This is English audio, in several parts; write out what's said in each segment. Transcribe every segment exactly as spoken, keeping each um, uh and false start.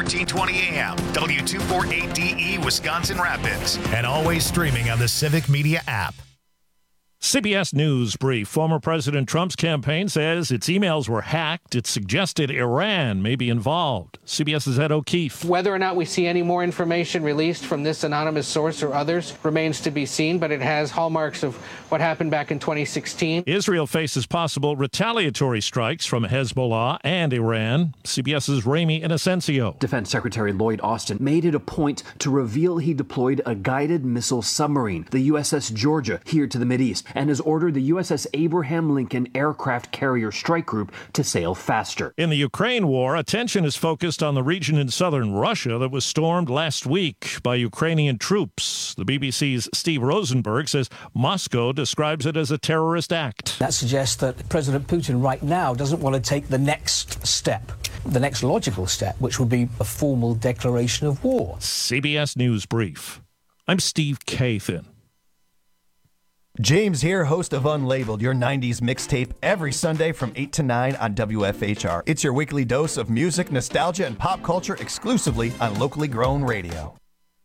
thirteen twenty A M, W two forty-eight D E, Wisconsin Rapids, and always streaming on the Civic Media app. C B S News brief. Former President Trump's campaign says its emails were hacked. It suggested Iran may be involved. CBS's Ed O'Keefe. Whether or not we see any more information released from this anonymous source or others remains to be seen, but it has hallmarks of what happened back in twenty sixteen. Israel faces possible retaliatory strikes from Hezbollah and Iran. CBS's Ramy Inocencio. Defense Secretary Lloyd Austin made it a point to reveal he deployed a guided missile submarine, the U S S Georgia, here to the Mideast, and has ordered the U S S Abraham Lincoln Aircraft Carrier Strike Group to sail faster. In the Ukraine war, attention is focused on the region in southern Russia that was stormed last week by Ukrainian troops. The B B C's Steve Rosenberg says Moscow describes it as a terrorist act. That suggests that President Putin right now doesn't want to take the next step, the next logical step, which would be a formal declaration of war. C B S News Brief. I'm Steve Kathan. James here, host of Unlabeled, your nineties mixtape, every Sunday from eight to nine on W F H R. It's your weekly dose of music, nostalgia, and pop culture exclusively on locally grown radio.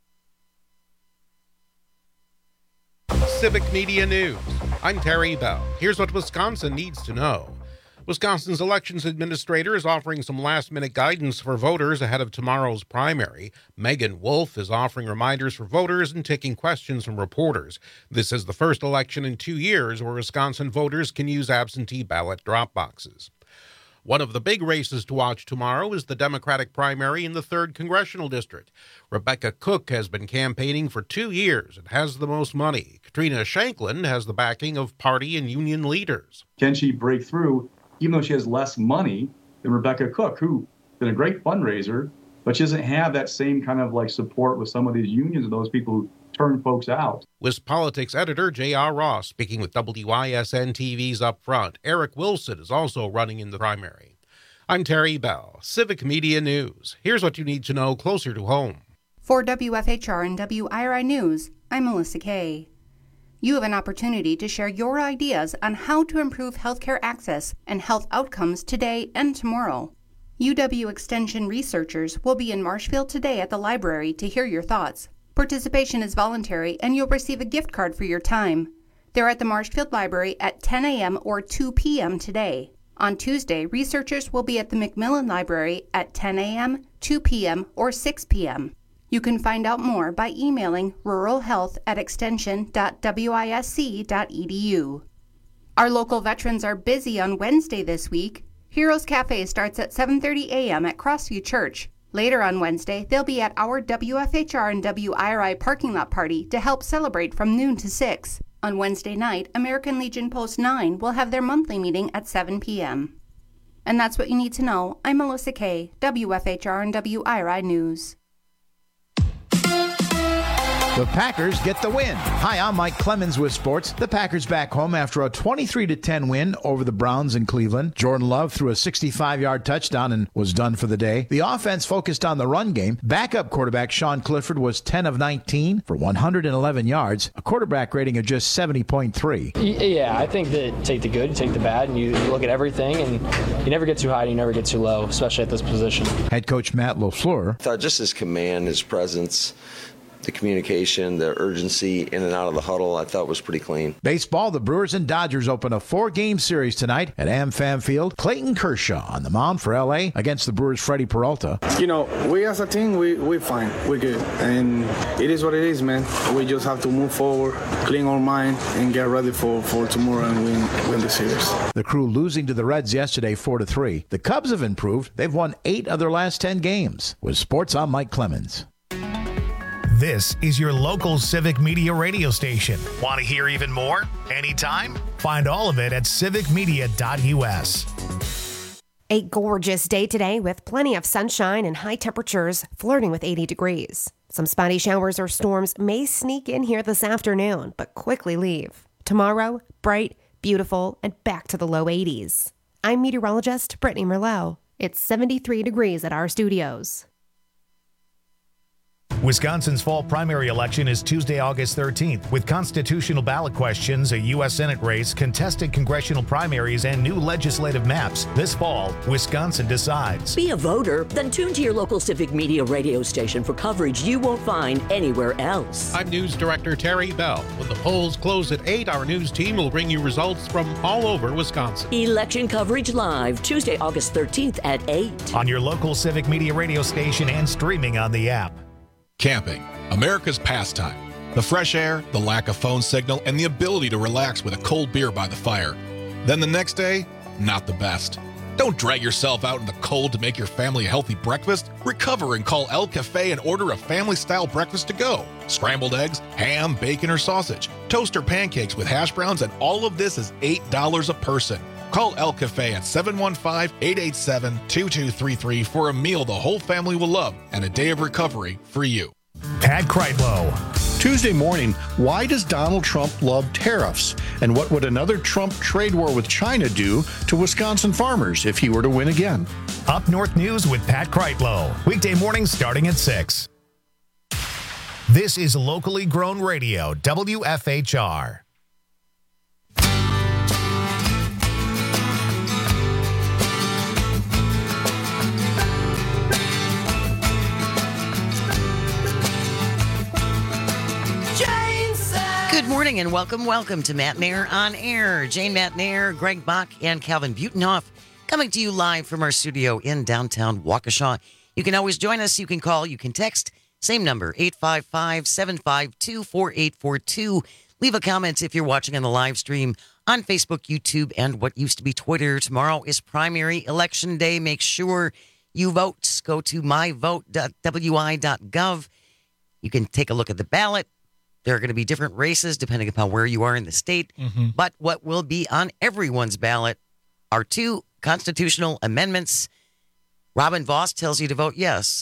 Civic Media News. I'm Terry Bell. Here's what Wisconsin needs to know. Wisconsin's elections administrator is offering some last-minute guidance for voters ahead of tomorrow's primary. Megan Wolf is offering reminders for voters and taking questions from reporters. This is the first election in two years where Wisconsin voters can use absentee ballot drop boxes. One of the big races to watch tomorrow is the Democratic primary in the third Congressional District. Rebecca Cook has been campaigning for two years and has the most money. Katrina Shanklin has the backing of party and union leaders. Can she break through, even though she has less money than Rebecca Cook, who's been a great fundraiser, but she doesn't have that same kind of like support with some of these unions and those people who turn folks out. With politics editor J R. Ross speaking with W I S N T V's Up Front. Eric Wilson is also running in the primary. I'm Terry Bell, Civic Media News. Here's what you need to know closer to home. For W F H R and W I R I News, I'm Melissa Kay. You have an opportunity to share your ideas on how to improve healthcare access and health outcomes today and tomorrow. U W Extension researchers will be in Marshfield today at the library to hear your thoughts. Participation is voluntary and you'll receive a gift card for your time. They're at the Marshfield Library at ten a.m. or two p.m. today. On Tuesday, researchers will be at the Macmillan Library at ten a.m., two p.m., or six p.m. You can find out more by emailing ruralhealth at extension dot wisc dot edu. Our local veterans are busy on Wednesday this week. Heroes Cafe starts at seven thirty a.m. at Crossview Church. Later on Wednesday, they'll be at our W F H R and W I R I parking lot party to help celebrate from noon to six. On Wednesday night, American Legion Post nine will have their monthly meeting at seven p.m. And that's what you need to know. I'm Melissa Kay, W F H R and W I R I News. The Packers get the win. Hi, I'm Mike Clemens with sports. The Packers back home after a twenty-three to ten win over the Browns in Cleveland. Jordan Love threw a sixty-five-yard touchdown and was done for the day. The offense focused on the run game. Backup quarterback Sean Clifford was ten of nineteen for one hundred eleven yards, a quarterback rating of just seventy point three. Yeah, I think that you take the good, you take the bad, and you, you look at everything, and you never get too high and you never get too low, especially at this position. Head coach Matt LaFleur. I thought just his command, his presence, the communication, the urgency in and out of the huddle, I thought was pretty clean. Baseball, the Brewers and Dodgers open a four-game series tonight at AmFam Field. Clayton Kershaw on the mound for L A against the Brewers' Freddie Peralta. You know, we as a team, we, we're fine. We're good. And it is what it is, man. We just have to move forward, clean our mind, and get ready for, for tomorrow and win, win the series. The Crew losing to the Reds yesterday four to three. The Cubs have improved. They've won eight of their last ten games. With sports, I'm Mike Clemens. This is your local Civic Media radio station. Want to hear even more? Anytime? Find all of it at civic media dot u s. A gorgeous day today with plenty of sunshine and high temperatures flirting with eighty degrees. Some spotty showers or storms may sneak in here this afternoon, but quickly leave. Tomorrow, bright, beautiful, and back to the low eighties. I'm meteorologist Brittany Merlot. It's seventy-three degrees at our studios. Wisconsin's fall primary election is Tuesday, August thirteenth, with constitutional ballot questions, a U S Senate race, contested congressional primaries, and new legislative maps. This fall, Wisconsin decides. Be a voter? Then tune to your local Civic Media radio station for coverage you won't find anywhere else. I'm News Director Terry Bell. When the polls close at eight, our news team will bring you results from all over Wisconsin. Election coverage live, Tuesday, August thirteenth at eight. On your local Civic Media radio station and streaming on the app. Camping, America's pastime. The fresh air, the lack of phone signal, and the ability to relax with a cold beer by the fire. Then the next day, not the best. Don't drag yourself out in the cold to make your family a healthy breakfast. Recover and call El Cafe and order a family-style breakfast to go. Scrambled eggs, ham, bacon, or sausage, toaster pancakes with hash browns, and all of this is eight dollars a person. Call El Cafe at seven one five, eight eight seven, two two three three for a meal the whole family will love and a day of recovery for you. Pat Kreitlow. Tuesday morning, why does Donald Trump love tariffs? And what would another Trump trade war with China do to Wisconsin farmers if he were to win again? Up North News with Pat Kreitlow. Weekday mornings starting at six. This is locally grown radio, W F H R. Good morning and welcome, welcome to Matt Nair on Air. Jane Matt Nair, Greg Bach, and Calvin Butenhoff coming to you live from our studio in downtown Waukesha. You can always join us. You can call. You can text. Same number, eight five five, seven five two, four eight four two. Leave a comment if you're watching on the live stream on Facebook, YouTube, and what used to be Twitter. Tomorrow is primary election day. Make sure you vote. Go to my vote dot w i dot gov. You can take a look at the ballot. There are going to be different races depending upon where you are in the state. Mm-hmm. But what will be on everyone's ballot are two constitutional amendments. Robin Vos tells you to vote yes.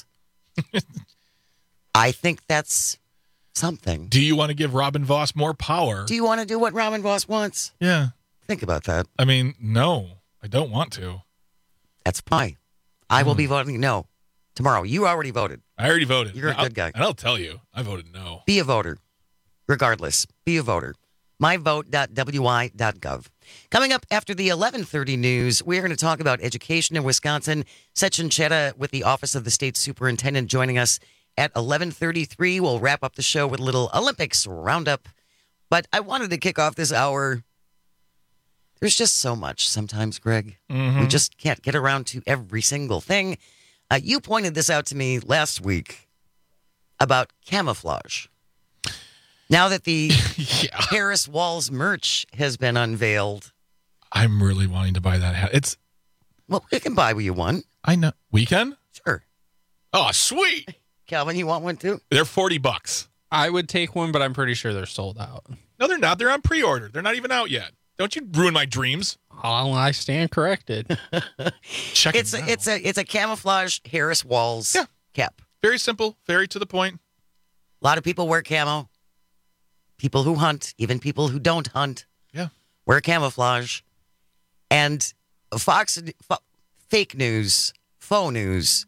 I think that's something. Do you want to give Robin Vos more power? Do you want to do what Robin Vos wants? Yeah. Think about that. I mean, no, I don't want to. That's fine. I mm. will be voting no tomorrow. You already voted. I already voted. You're a I'll, good guy. And I'll tell you, I voted no. Be a voter. Regardless, be a voter. my vote dot w i dot gov. Coming up after the eleven thirty news, we're going to talk about education in Wisconsin. Sechin Chetta with the Office of the State Superintendent joining us at eleven thirty-three. We'll wrap up the show with a little Olympics roundup. But I wanted to kick off this hour. There's just so much sometimes, Greg. Mm-hmm. We just can't get around to every single thing. Uh, you pointed this out to me last week about camouflage. Now that the yeah. Harris Walls merch has been unveiled. I'm really wanting to buy that hat. It's Well, we can buy what you want. I know. We can? Sure. Oh, sweet. Calvin, you want one too? They're forty bucks. I would take one, but I'm pretty sure they're sold out. No, they're not. They're on pre-order. They're not even out yet. Don't you ruin my dreams. Oh, I stand corrected. Check it's it a, out. It's a it's a camouflage Harris Walls yeah. cap. Very simple, very to the point. A lot of people wear camo. People who hunt, even people who don't hunt, yeah, wear camouflage. And Fox, fo- fake news, faux news,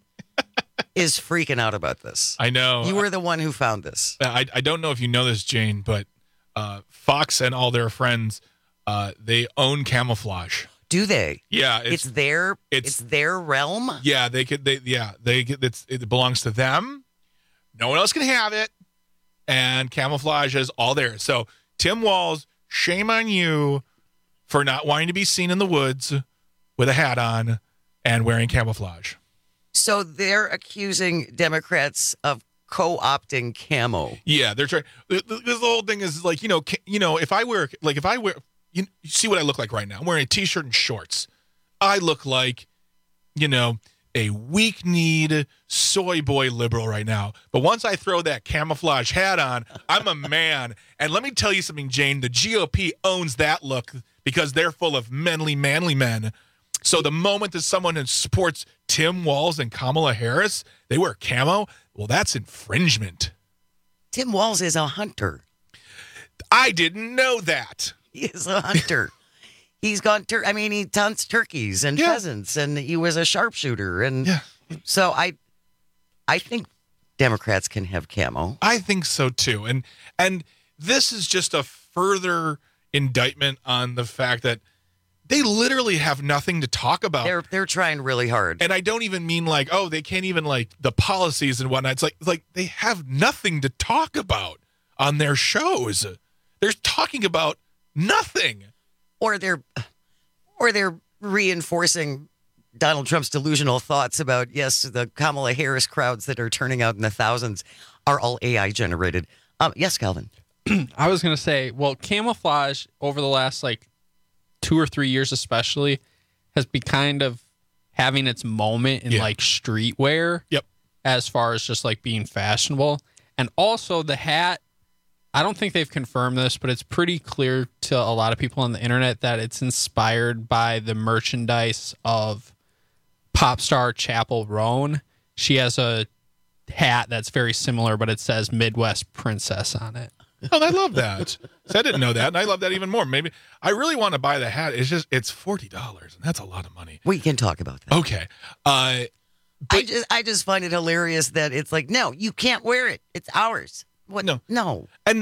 is freaking out about this. I know. You were the one who found this. I, I don't know if you know this, Jane, but uh, Fox and all their friends, uh, they own camouflage. Do they? Yeah, it's, it's their it's, it's their realm. Yeah, they could. They yeah, they get it's, it belongs to them. No one else can have it. And camouflage is all there. So, Tim Walz, shame on you for not wanting to be seen in the woods with a hat on and wearing camouflage. So, they're accusing Democrats of co-opting camo. Yeah, they're trying. The, the, the whole thing is like, you know, you know, if I wear, like, if I wear, you, you see what I look like right now. I'm wearing a T-shirt and shorts. I look like, you know, a weak-kneed soy boy liberal right now. But once I throw that camouflage hat on, I'm a man. And let me tell you something, Jane. The G O P owns that look because they're full of manly, manly men. So the moment that someone supports Tim Walz and Kamala Harris, they wear camo, well, that's infringement. Tim Walz is a hunter. I didn't know that. He is a hunter. He's gone, tur- I mean, he hunts turkeys and yeah. pheasants, and he was a sharpshooter. And yeah. so I I think Democrats can have camo. I think so too. And and this is just a further indictment on the fact that they literally have nothing to talk about. They're they're trying really hard. And I don't even mean like, oh, they can't even like the policies and whatnot. It's like like they have nothing to talk about on their shows. They're talking about nothing. Or they're or they're reinforcing Donald Trump's delusional thoughts about, yes, the Kamala Harris crowds that are turning out in the thousands are all A I generated. Um, yes, Calvin. I was going to say, well, camouflage over the last like two or three years especially has been kind of having its moment in Yeah. like streetwear. Yep. As far as just like being fashionable. And also the hat, I don't think they've confirmed this, but it's pretty clear to a lot of people on the internet that it's inspired by the merchandise of pop star Chappell Roan. She has a hat that's very similar, but it says Midwest Princess on it. Oh, I love that. So I didn't know that, and I love that even more. Maybe I really want to buy the hat. It's just it's forty dollars, and that's a lot of money. We can talk about that. Okay. Uh, I just I just find it hilarious that it's like, no, you can't wear it. It's ours. What? No. No. And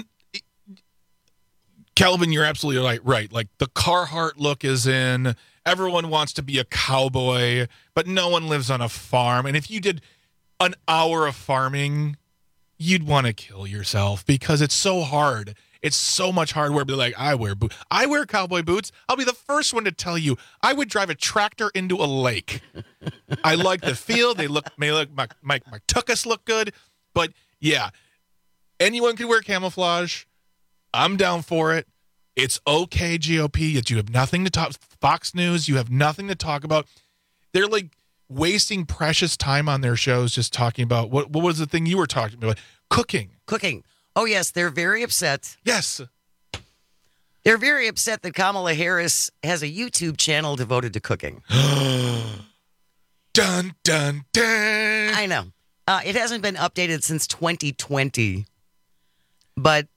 Calvin, you're absolutely right. Right. Like the Carhartt look is in. Everyone wants to be a cowboy, but no one lives on a farm. And if you did an hour of farming, you'd want to kill yourself because it's so hard. It's so much hard work. Be like, I wear boots. I wear cowboy boots. I'll be the first one to tell you I would drive a tractor into a lake. I like the feel. They look, may look, my, my, my tuchus look good. But yeah, anyone can wear camouflage. I'm down for it. It's okay, G O P, that you have nothing to talk. Fox News, you have nothing to talk about. They're like wasting precious time on their shows just talking about, what, what was the thing you were talking about? Cooking. Cooking. Oh, yes, they're very upset. Yes. They're very upset that Kamala Harris has a YouTube channel devoted to cooking. Dun, dun, dun. I know. Uh, it hasn't been updated since twenty twenty. But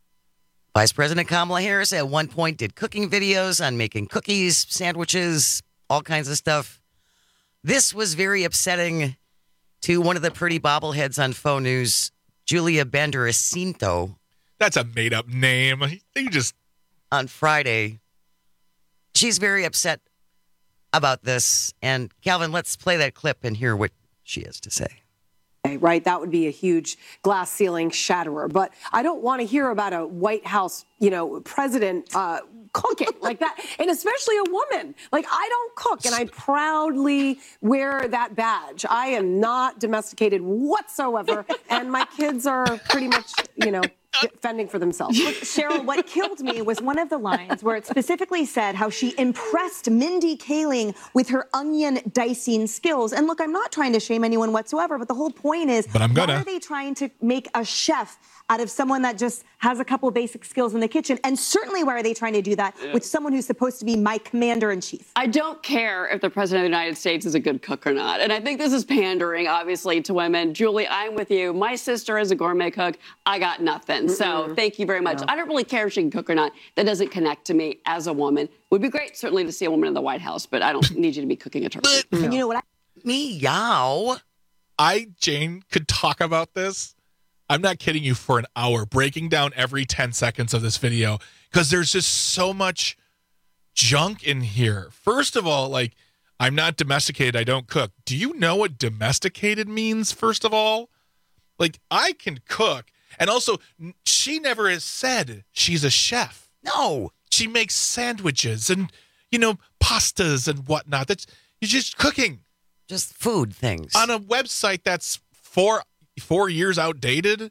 Vice President Kamala Harris at one point did cooking videos on making cookies, sandwiches, all kinds of stuff. This was very upsetting to one of the pretty bobbleheads on Faux News, Julia Banderacinto. That's a made-up name. You just... On Friday. She's very upset about this. And Calvin, let's play that clip and hear what she has to say. Right, that would be a huge glass ceiling shatterer. But I don't want to hear about a White House, you know, president uh, cooking like that, and especially a woman. Like, I don't cook, and I proudly wear that badge. I am not domesticated whatsoever, and my kids are pretty much, you know, fending for themselves. Look, Cheryl, what killed me was one of the lines where it specifically said how she impressed Mindy Kaling with her onion dicing skills. And look, I'm not trying to shame anyone whatsoever, but the whole point is, but I'm gonna. why are they trying to make a chef out of someone that just has a couple of basic skills in the kitchen? And certainly why are they trying to do that with someone who's supposed to be my commander-in-chief? I don't care if the president of the United States is a good cook or not. And I think this is pandering, obviously, to women. Julie, I'm with you. My sister is a gourmet cook. I got nothing. So mm-hmm. thank you very much. Yeah. I don't really care if she can cook or not. That doesn't connect to me as a woman. Would be great, certainly, to see a woman in the White House, but I don't need you to be cooking a turkey. But, you know what? I, meow. I, Jane, could talk about this. I'm not kidding you, for an hour, breaking down every ten seconds of this video, because there's just so much junk in here. First of all, like, I'm not domesticated, I don't cook. Do you know what domesticated means, first of all? Like, I can cook. And also, she never has said she's a chef. No. She makes sandwiches and, you know, pastas and whatnot. That's, you're just cooking. Just food things. On a website that's four four years outdated.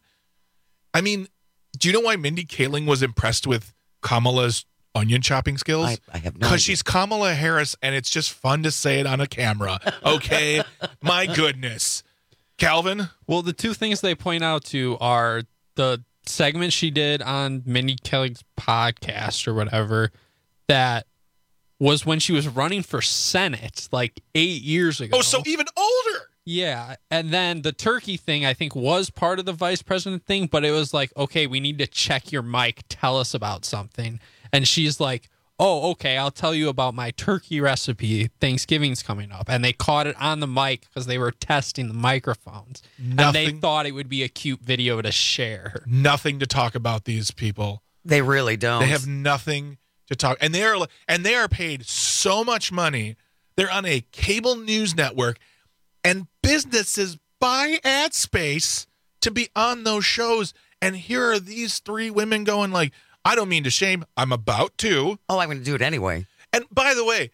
I mean, do you know why Mindy Kaling was impressed with Kamala's onion chopping skills? I, I have no Because she's Kamala Harris, and it's just fun to say it on a camera. Okay? My goodness. Calvin? Well, the two things they point out to are the segment she did on Mindy Kaling's podcast or whatever that was when she was running for Senate like eight years ago. Oh, so even older. Yeah. And then the turkey thing, I think, was part of the vice president thing, but it was like, okay, we need to check your mic. Tell us about something. And she's like, oh, okay, I'll tell you about my turkey recipe. Thanksgiving's coming up. And they caught it on the mic because they were testing the microphones. Nothing, and they thought it would be a cute video to share. Nothing to talk about these people. They really don't. They have nothing to talk. And they are and they are paid so much money. They're on a cable news network, and businesses buy ad space to be on those shows. And here are these three women going like, I don't mean to shame. I'm about to. Oh, I'm going to do it anyway. And by the way,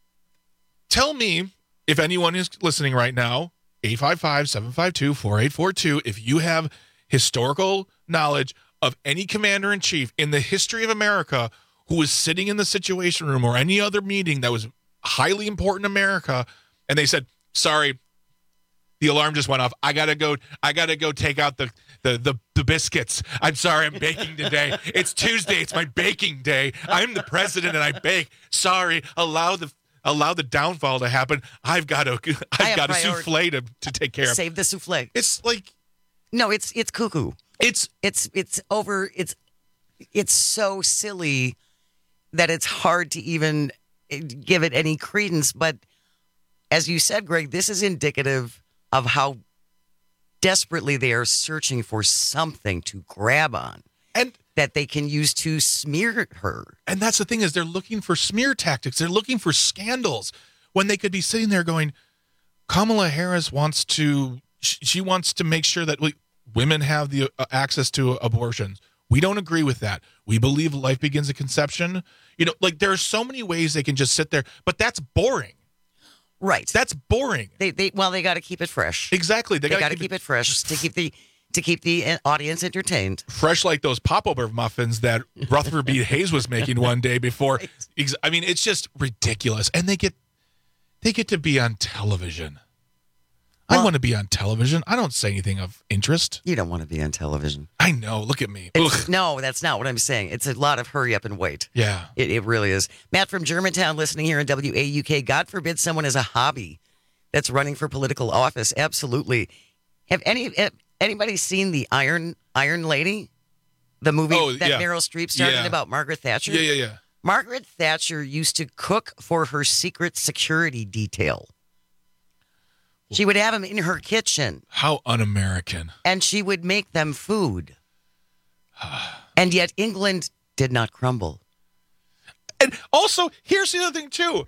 tell me if anyone is listening right now, eight five five, seven five two, four eight four two, if you have historical knowledge of any commander-in-chief in the history of America who was sitting in the Situation Room or any other meeting that was highly important in America, and they said, sorry, the alarm just went off. I gotta go. I gotta go take out the, the the the biscuits. I'm sorry, I'm baking today. It's Tuesday. It's my baking day. I'm the president and I bake. Sorry. Allow the allow the downfall to happen. I've got a I've got a souffle to, to take care of. Save the souffle. It's like no, it's it's cuckoo. It's it's it's over. It's it's so silly that it's hard to even give it any credence. But as you said, Greg, this is indicative of how desperately they are searching for something to grab on and that they can use to smear her. And that's the thing is they're looking for smear tactics. They're looking for scandals when they could be sitting there going, Kamala Harris wants to, she wants to make sure that we, women have the uh, access to abortions. We don't agree with that. We believe life begins at conception. You know, like there are so many ways they can just sit there, but that's boring. Right. That's boring. They they well they got to keep it fresh. Exactly. They, they got to keep, keep it, it fresh to keep the to keep the audience entertained. Fresh like those popover muffins that Rutherford B. Hayes was making one day before. Right. I mean, it's just ridiculous. And they get they get to be on television. Well, I want to be on television. I don't say anything of interest. You don't want to be on television. I know. Look at me. No, that's not what I'm saying. It's a lot of hurry up and wait. Yeah. It, it really is. Matt from Germantown listening here in W A U K. God forbid someone has a hobby that's running for political office. Absolutely. Have any have anybody seen the Iron Iron Lady? The movie oh, that yeah. Meryl Streep started yeah. about Margaret Thatcher? Yeah, yeah, yeah. Margaret Thatcher used to cook for her secret security detail. She would have them in her kitchen. How un-American. And she would make them food. And yet England did not crumble. And also, here's the other thing, too.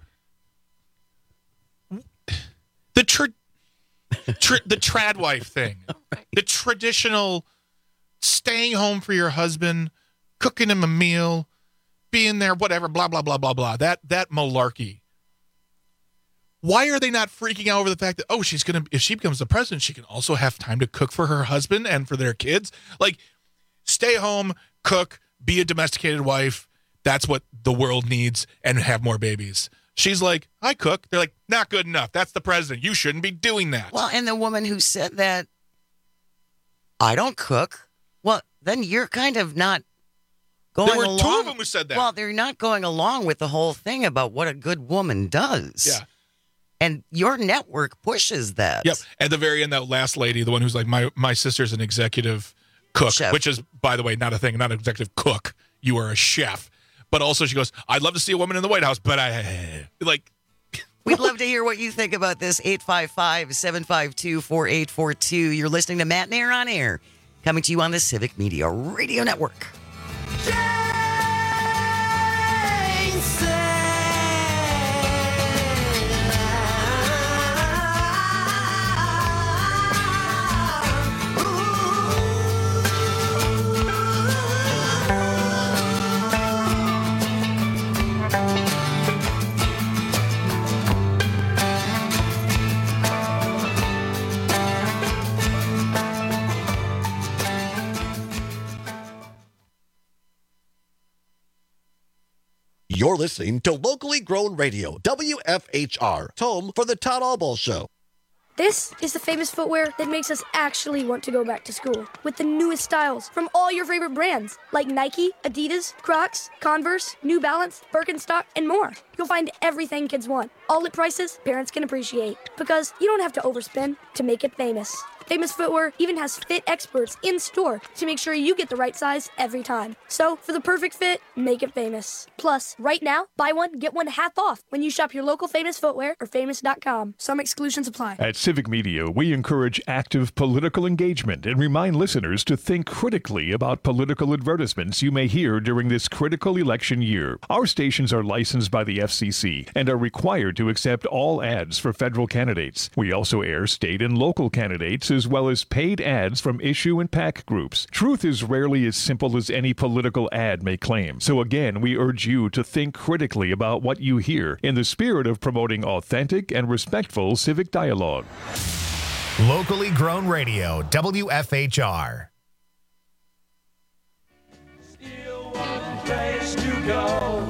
The tra- tra- the trad wife thing. Right. The traditional staying home for your husband, cooking him a meal, being there, whatever, blah, blah, blah, blah, blah. That, that malarkey. Why are they not freaking out over the fact that, oh, she's going to, if she becomes the president, she can also have time to cook for her husband and for their kids? Like, stay home, cook, be a domesticated wife. That's what the world needs, and have more babies. She's like, I cook. They're like, not good enough. That's the president. You shouldn't be doing that. Well, and the woman who said that, I don't cook. Well, then you're kind of not going along. There were along, two of them who said that. Well, they're not going along with the whole thing about what a good woman does. Yeah. And your network pushes that. Yep. At the very end, that last lady, the one who's like, my, my sister's an executive cook, chef. Which is, by the way, not a thing, not an executive cook. You are a chef. But also she goes, I'd love to see a woman in the White House, but I, like. We'd love to hear what you think about this. eight five five, seven five two, four eight four two. You're listening to Matt and Air on Air, coming to you on the Civic Media Radio Network. You're listening to Locally Grown Radio, W F H R, home for the Todd Allball Show. This is the famous footwear that makes us actually want to go back to school. With the newest styles from all your favorite brands, like Nike, Adidas, Crocs, Converse, New Balance, Birkenstock, and more. You'll find everything kids want, all at prices parents can appreciate. Because you don't have to overspend to make it famous. Famous Footwear even has fit experts in store to make sure you get the right size every time. So, for the perfect fit, make it Famous. Plus, right now, buy one, get one half off when you shop your local Famous Footwear or famous dot com. Some exclusions apply. At Civic Media, we encourage active political engagement and remind listeners to think critically about political advertisements you may hear during this critical election year. Our stations are licensed by the F C C and are required to accept all ads for federal candidates. We also air state and local candidates as well as paid ads from issue and PAC groups. Truth is rarely as simple as any political ad may claim. So again, we urge you to think critically about what you hear in the spirit of promoting authentic and respectful civic dialogue. Locally grown radio, W F H R. Still one place to go.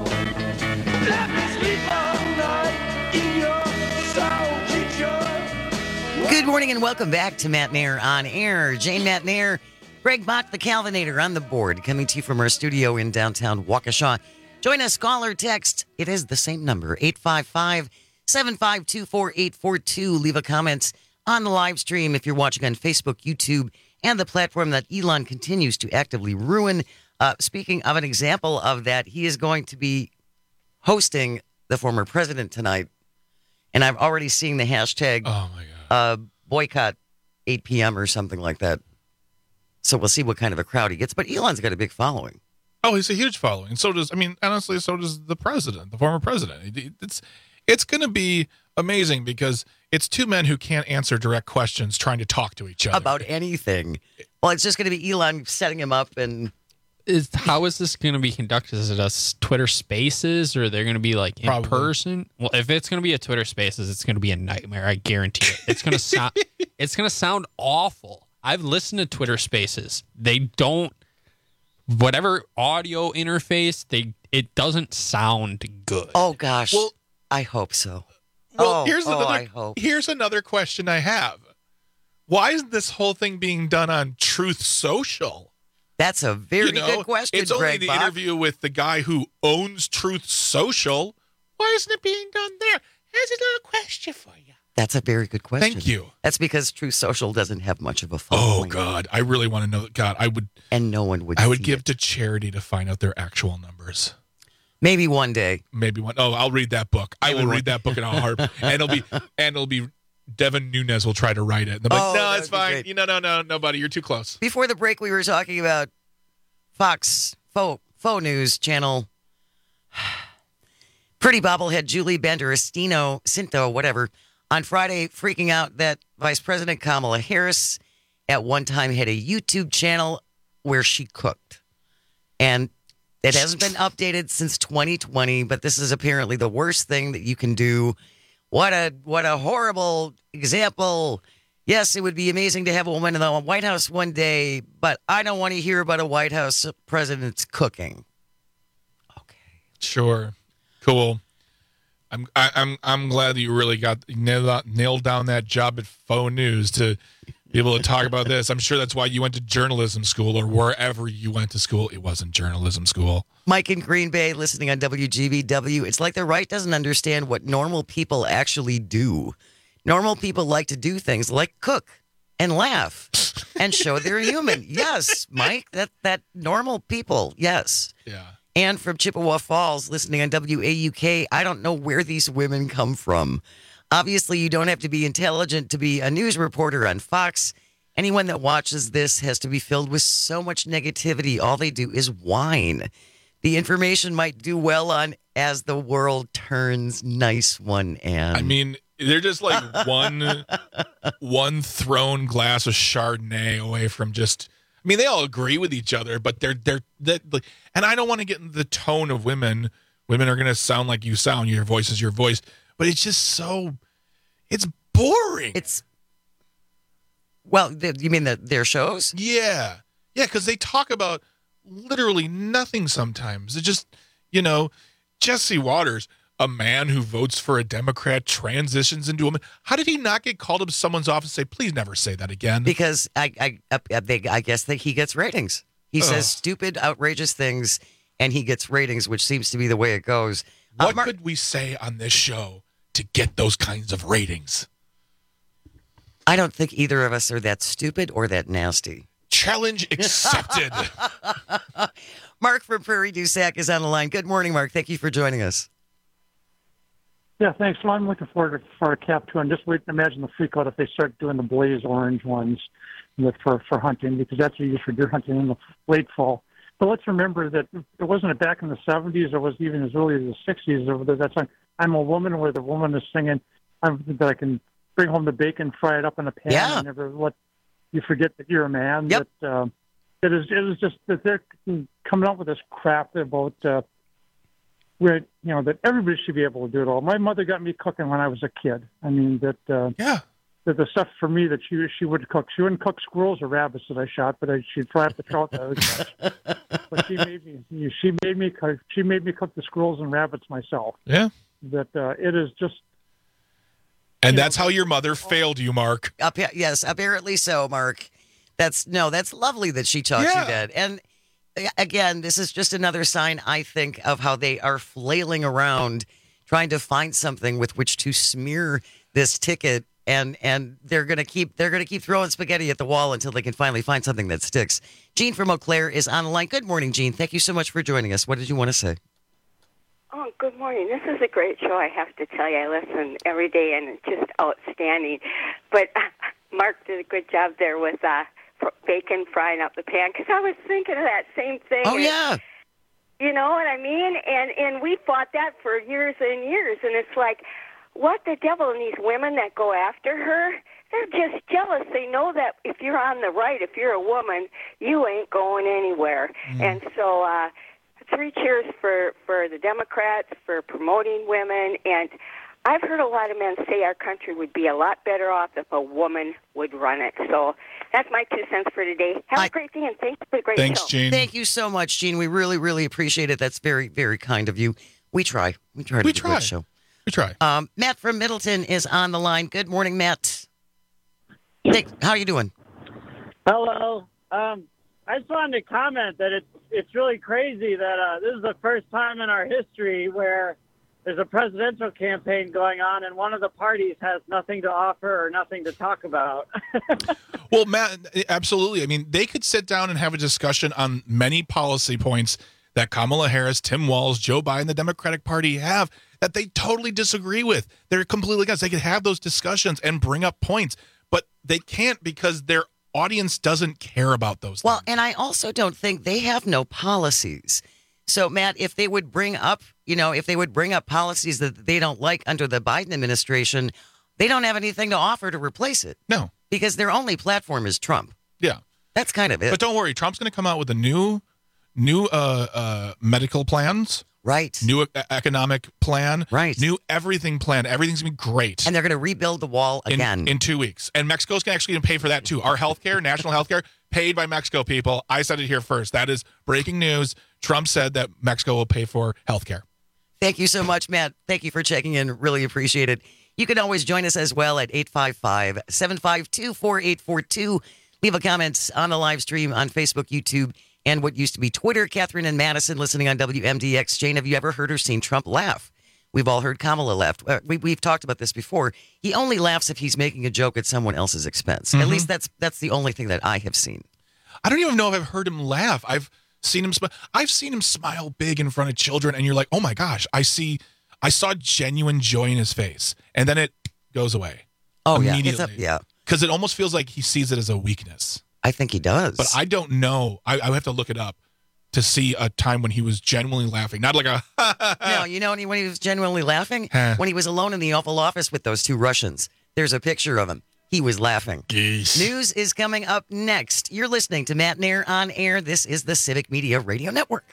Let me sleep all night in your soul, joy. Good morning and welcome back to Matt Nair on Air. Jane Matt Nair, Greg Bach, the Calvinator on the board, coming to you from our studio in downtown Waukesha. Join us, call or text. It is the same number, eight five five, seven five two, four eight four two. Leave a comment on the live stream if you're watching on Facebook, YouTube, and the platform that Elon continues to actively ruin. Uh, speaking of an example of that, he is going to be hosting the former president tonight. And I've already seen the hashtag oh my God. Uh, boycott eight p.m. or something like that. So we'll see what kind of a crowd he gets. But Elon's got a big following. Oh, he's a huge following. And so does, I mean, honestly, so does the president, the former president. It's it's going to be amazing because it's two men who can't answer direct questions trying to talk to each other. About anything. Well, it's just going to be Elon setting him up. And is how is this going to be conducted? Is it a s- Twitter Spaces or they're going to be like in Probably. person? Well, if it's going to be a Twitter Spaces, it's going to be a nightmare. I guarantee it. It's going to sound it's going to sound awful. I've listened to Twitter Spaces. They don't whatever audio interface, they it doesn't sound good. Oh gosh. Well, I hope so. Well, oh, here's oh, another I hope. here's another question I have. Why is this whole thing being done on Truth Social? That's a very You know, good question, It's only Greg the Bach. interview with the guy who owns Truth Social. Why isn't it being done there? Here's a little question for you. That's a very good question. Thank you. That's because Truth Social doesn't have much of a Oh following. God, I really want to know. God, I would. And no one would. I would see give it. to charity to find out their actual numbers. Maybe one day. Maybe one. Oh, I'll read that book. I will read that book in a heartbeat, and it'll be and it'll be. Devin Nunes will try to write it. And I'm like, Oh, no, that it's would be fine. great. You know, no, no, no, buddy, you're too close. Before the break, we were talking about Fox faux, faux News channel. Pretty bobblehead Julie Banderastino, Cinto, whatever, on Friday freaking out that Vice President Kamala Harris at one time had a YouTube channel where she cooked. And it hasn't been updated since twenty twenty, but this is apparently the worst thing that you can do. What a what a horrible example. Yes, it would be amazing to have a woman in the White House one day, but I don't want to hear about a White House president's cooking. Sure, cool. I'm I, I'm I'm glad that you really got nailed, nailed down that job at Faux News to be able to talk about this. I'm sure that's why you went to journalism school or wherever you went to school. It wasn't journalism school. Mike in Green Bay listening on W G B W. It's like the right doesn't understand what normal people actually do. Normal people like to do things like cook and laugh and show they're human. Yes, Mike, that that normal people. Yes. Yeah. And from Chippewa Falls listening on W A U K, I don't know where these women come from. Obviously, you don't have to be intelligent to be a news reporter on Fox. Anyone that watches this has to be filled with so much negativity. All they do is whine. The information might do well on As the World Turns. Nice one, Ann. I mean, they're just like one one thrown glass of Chardonnay away from just. I mean, they all agree with each other, but they're they're that. And I don't want to get into the tone of women. Women are going to sound like you sound. Your voice is your voice, but it's just so. It's boring. It's. Well, the, you mean the, their shows? Yeah, yeah, because they talk about literally nothing sometimes. It's just, you know, Jesse Waters, a man who votes for a Democrat, transitions into a woman. How did he not get called up to someone's office and say, please never say that again? Because I I, I, they, I guess that he gets ratings. He Ugh. says stupid, outrageous things, and he gets ratings, which seems to be the way it goes. What Uh, Mar- could we say on this show to get those kinds of ratings? I don't think either of us are that stupid or that nasty. Challenge accepted. Mark from Prairie du Sac is on the line. Good morning, Mark. Thank you for joining us. Yeah, thanks. Well, I'm looking forward to, for a cap two. I'm just waiting to imagine the freak out if they start doing the blaze orange ones with, for, for hunting, because that's what you use for deer hunting in the late fall. But let's remember that it wasn't back in the seventies, or was even as early as the sixties. Over there, that song, "I'm a Woman," where the woman is singing I'm, that I can bring home the bacon, fry it up in a pan, Yeah. and never let you forget that you're a man. Yep. That, uh, it is. It is just that they're coming up with this crap about uh, where you know that everybody should be able to do it all. My mother got me cooking when I was a kid. I mean that. Uh, yeah. That the stuff for me that she she would cook. She wouldn't cook squirrels or rabbits that I shot, but I, she'd fry up the trout that I would catch. But she made me. She made me. cook- She made me cook the squirrels and rabbits myself. Yeah. That uh, it is just. And that's how your mother failed you, Mark. Up, yes, apparently so, Mark. That's no, that's lovely that she taught Yeah. you that. And uh, again, this is just another sign, I think, of how they are flailing around trying to find something with which to smear this ticket, and and they're gonna keep they're gonna keep throwing spaghetti at the wall until they can finally find something that sticks. Jean from Eau Claire is on the line. Good morning, Jean. Thank you so much for joining us. What did you want to say? Oh, good morning. This is a great show, I have to tell you. I listen every day, and it's just outstanding. But uh, Mark did a good job there with uh, fr- bacon frying up the pan, because I was thinking of that same thing. Oh, And, yeah. you know what I mean? And, and we fought that for years and years, and it's like, what the devil, and these women that go after her, they're just jealous. They know that if you're on the right, if you're a woman, you ain't going anywhere. Mm. And so uh, three cheers for, for the Democrats, for promoting women. And I've heard a lot of men say our country would be a lot better off if a woman would run it. So that's my two cents for today. Have I- a great day, and thanks for the great show. Thank you so much, Jean. We really, really appreciate it. That's very, very kind of you. We try. We try to We do a try. good show. We try. Um, Matt from Middleton is on the line. Good morning, Matt. Hey, how are you doing? Hello. Um, I just wanted to comment that it's it's really crazy that uh, this is the first time in our history where there's a presidential campaign going on and one of the parties has nothing to offer or nothing to talk about. Well, Matt, absolutely. I mean, they could sit down and have a discussion on many policy points that Kamala Harris, Tim Walz, Joe Biden, the Democratic Party have that they totally disagree with. They're completely against. They could have those discussions and bring up points, but they can't because their audience doesn't care about those Well, and I also don't think they have no policies. So, Matt, if they would bring up, you know, if they would bring up policies that they don't like under the Biden administration, they don't have anything to offer to replace it. No. Because their only platform is Trump. Yeah. That's kind of it. But don't worry, Trump's going to come out with a new new uh, uh, medical plans. Right. New e- economic plan. Right. New everything plan. Everything's going to be great. And they're going to rebuild the wall in, again. in two weeks. And Mexico's going to actually pay for that too. Our health care, national health care, paid by Mexico people. I said it here first. That is breaking news. Trump said that Mexico will pay for health care. Thank you so much, Matt. Thank you for checking in. Really appreciate it. You can always join us as well at eight five five, seven five two, four eight four two. Leave a comment on the live stream on Facebook, YouTube, and what used to be Twitter. Catherine and Madison listening on W M D X. Jane, have you ever heard or seen Trump laugh? We've all heard Kamala laugh. Uh, we, we've talked about this before. He only laughs if he's making a joke at someone else's expense. Mm-hmm. At least that's that's the only thing that I have seen. I don't even know if I've heard him laugh. I've seen him smile. I've seen him smile big in front of children, and you're like, oh my gosh, I see, I saw genuine joy in his face, and then it goes away. Oh yeah, immediately. it's up, yeah. Because it almost feels like he sees it as a weakness. I think he does. But I don't know. I, I have to look it up to see a time when he was genuinely laughing. Not like a, no, you know when he, when he was genuinely laughing? Huh. When he was alone in the Oval Office with those two Russians. There's a picture of him. He was laughing. Geez. News is coming up next. You're listening to Matt Nair on Air. This is the Civic Media Radio Network.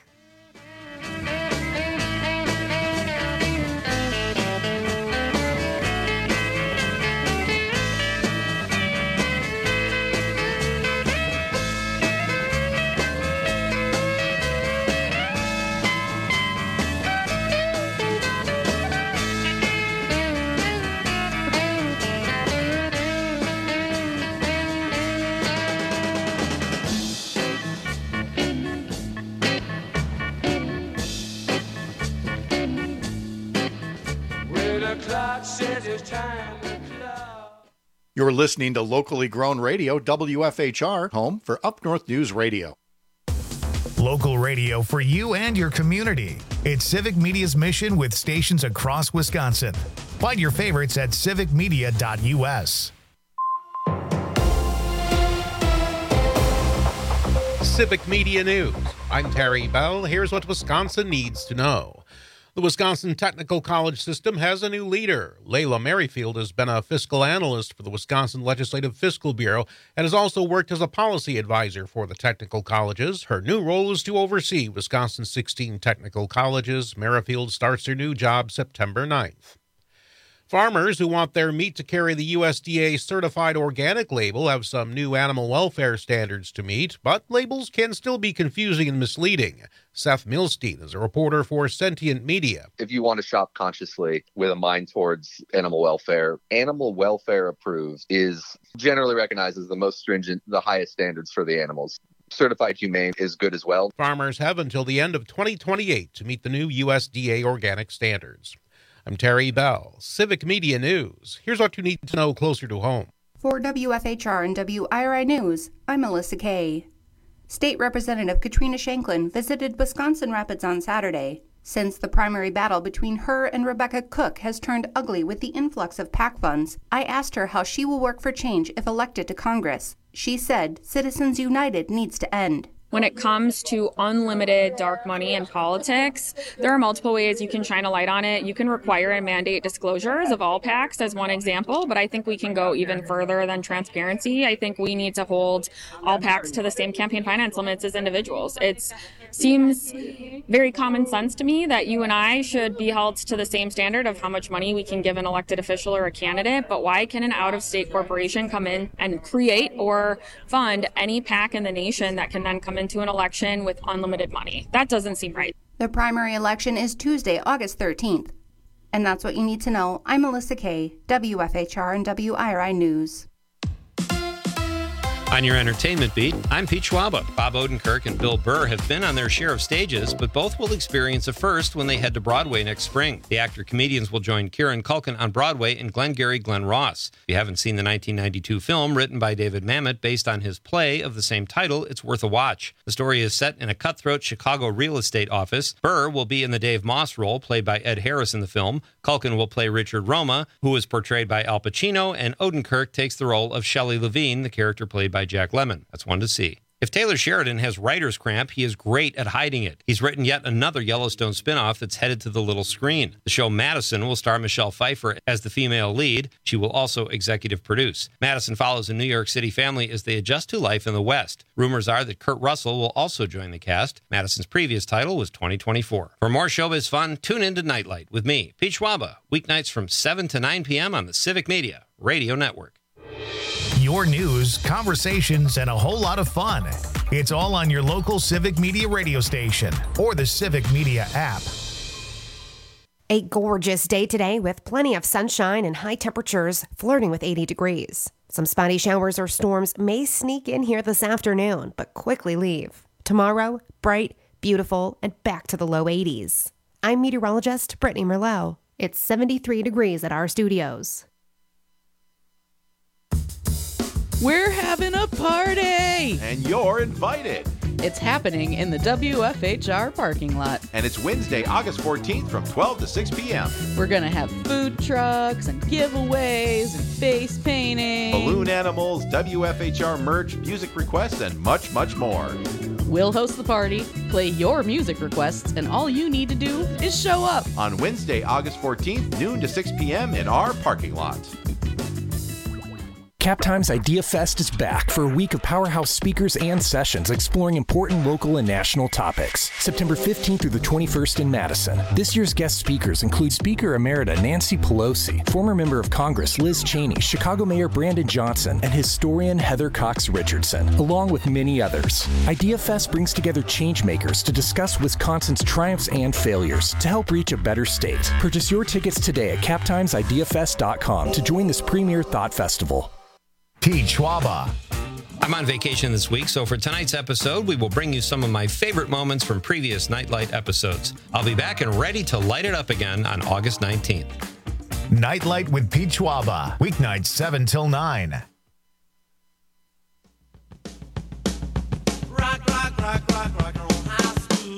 When the clock says it's time to clock. You're listening to locally grown radio, W F H R, home for Up North News Radio. Local radio for you and your community. It's Civic Media's mission with stations across Wisconsin. Find your favorites at civic media dot U S. Civic Media News. I'm Terry Bell. Here's what Wisconsin needs to know. The Wisconsin Technical College system has a new leader. Layla Merrifield has been a fiscal analyst for the Wisconsin Legislative Fiscal Bureau and has also worked as a policy advisor for the technical colleges. Her new role is to oversee Wisconsin's sixteen technical colleges. Merrifield starts her new job September ninth. Farmers who want their meat to carry the U S D A certified organic label have some new animal welfare standards to meet, but labels can still be confusing and misleading. Seth Milstein is a reporter for Sentient Media. If you want to shop consciously with a mind towards animal welfare, Animal Welfare Approved is generally recognized as the most stringent, the highest standards for the animals. Certified Humane is good as well. Farmers have until the end of twenty twenty-eight to meet the new U S D A organic standards. I'm Terry Bell, Civic Media News. Here's what you need to know closer to home. For W F H R and W I R I News, I'm Melissa Kay. State Representative Katrina Shanklin visited Wisconsin Rapids on Saturday. Since the primary battle between her and Rebecca Cook has turned ugly with the influx of PAC funds, I asked her how she will work for change if elected to Congress. She said Citizens United needs to end. When it comes to unlimited dark money in politics, there are multiple ways you can shine a light on it. You can require and mandate disclosures of all PACs as one example, but I think we can go even further than transparency. I think we need to hold all PACs to the same campaign finance limits as individuals. It seems very common sense to me that you and I should be held to the same standard of how much money we can give an elected official or a candidate, but why can an out-of-state corporation come in and create or fund any PAC in the nation that can then come into an election with unlimited money? That doesn't seem right. The primary election is Tuesday, August thirteenth. And that's what you need to know. I'm Melissa Kay, W F H R and W I R I News. On your entertainment beat, I'm Pete Schwaba. Bob Odenkirk and Bill Burr have been on their share of stages, but both will experience a first when they head to Broadway next spring. The actor-comedians will join Kieran Culkin on Broadway in Glengarry Glen Ross. If you haven't seen the nineteen ninety-two film written by David Mamet based on his play of the same title, it's worth a watch. The story is set in a cutthroat Chicago real estate office. Burr will be in the Dave Moss role, played by Ed Harris in the film. Culkin will play Richard Roma, who is portrayed by Al Pacino, and Odenkirk takes the role of Shelley Levine, the character played by Jack Lemmon. That's one to see. If Taylor Sheridan has writer's cramp, he is great at hiding it. He's written yet another Yellowstone spinoff that's headed to the little screen. The show Madison will star Michelle Pfeiffer as the female lead. She will also executive produce. Madison follows a New York City family as they adjust to life in the West. Rumors are that Kurt Russell will also join the cast. Madison's previous title was twenty twenty-four. For more showbiz fun, tune in to Nightlight with me, Pete Schwaba, weeknights from seven to nine p.m. on the Civic Media Radio Network. Your news, conversations, and a whole lot of fun. It's all on your local Civic Media radio station or the Civic Media app. A gorgeous day today with plenty of sunshine and high temperatures flirting with eighty degrees. Some spotty showers or storms may sneak in here this afternoon, but quickly leave. Tomorrow, bright, beautiful, and back to the low eighties. I'm meteorologist Brittany Merlot. It's seventy-three degrees at our studios. We're having a party! And you're invited. It's happening in the W F H R parking lot. And it's Wednesday, August fourteenth from twelve to six p.m. We're going to have food trucks and giveaways and face painting. Balloon animals, W F H R merch, music requests, and much, much more. We'll host the party, play your music requests, and all you need to do is show up. On Wednesday, August fourteenth, noon to six p.m. in our parking lot. CapTime's Idea Fest is back for a week of powerhouse speakers and sessions exploring important local and national topics. September fifteenth through the twenty-first in Madison. This year's guest speakers include Speaker Emerita Nancy Pelosi, former member of Congress Liz Cheney, Chicago Mayor Brandon Johnson, and historian Heather Cox Richardson, along with many others. Idea Fest brings together changemakers to discuss Wisconsin's triumphs and failures to help reach a better state. Purchase your tickets today at cap times idea fest dot com to join this premier thought festival. Pete Schwaba. I'm on vacation this week, so for tonight's episode, we will bring you some of my favorite moments from previous Nightlight episodes. I'll be back and ready to light it up again on August nineteenth. Nightlight with Pete Schwaba. Weeknights seven till nine. Rock, rock, rock, rock, rock on high school.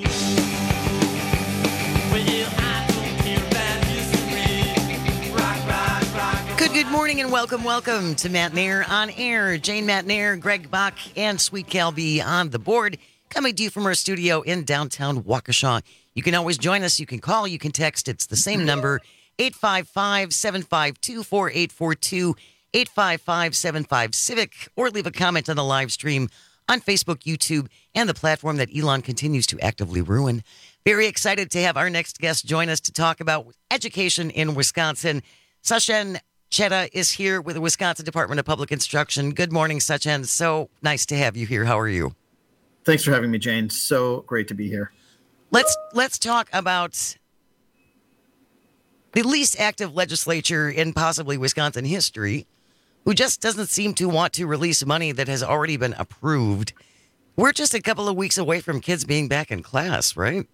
Well, I don't care about history. Rock, rock, rock. Good, good morning and welcome, welcome to Matt Nair on Air. Jane Matt Nair, Greg Bach, and Sweet Calby on the board. Coming to you from our studio in downtown Waukesha. You can always join us. You can call. You can text. It's the same number, eight five five, seven five two, four eight four two, eight five five, seven five, CIVIC, or leave a comment on the live stream on Facebook, YouTube, and the platform that Elon continues to actively ruin. Very excited to have our next guest join us to talk about education in Wisconsin. Sachin Chheda is here with the Wisconsin Department of Public Instruction. Good morning, Sachin. So nice to have you here. How are you? Thanks for having me, Jane. So great to be here. Let's let's talk about the least active legislature in possibly Wisconsin history, who just doesn't seem to want to release money that has already been approved. We're just a couple of weeks away from kids being back in class, right?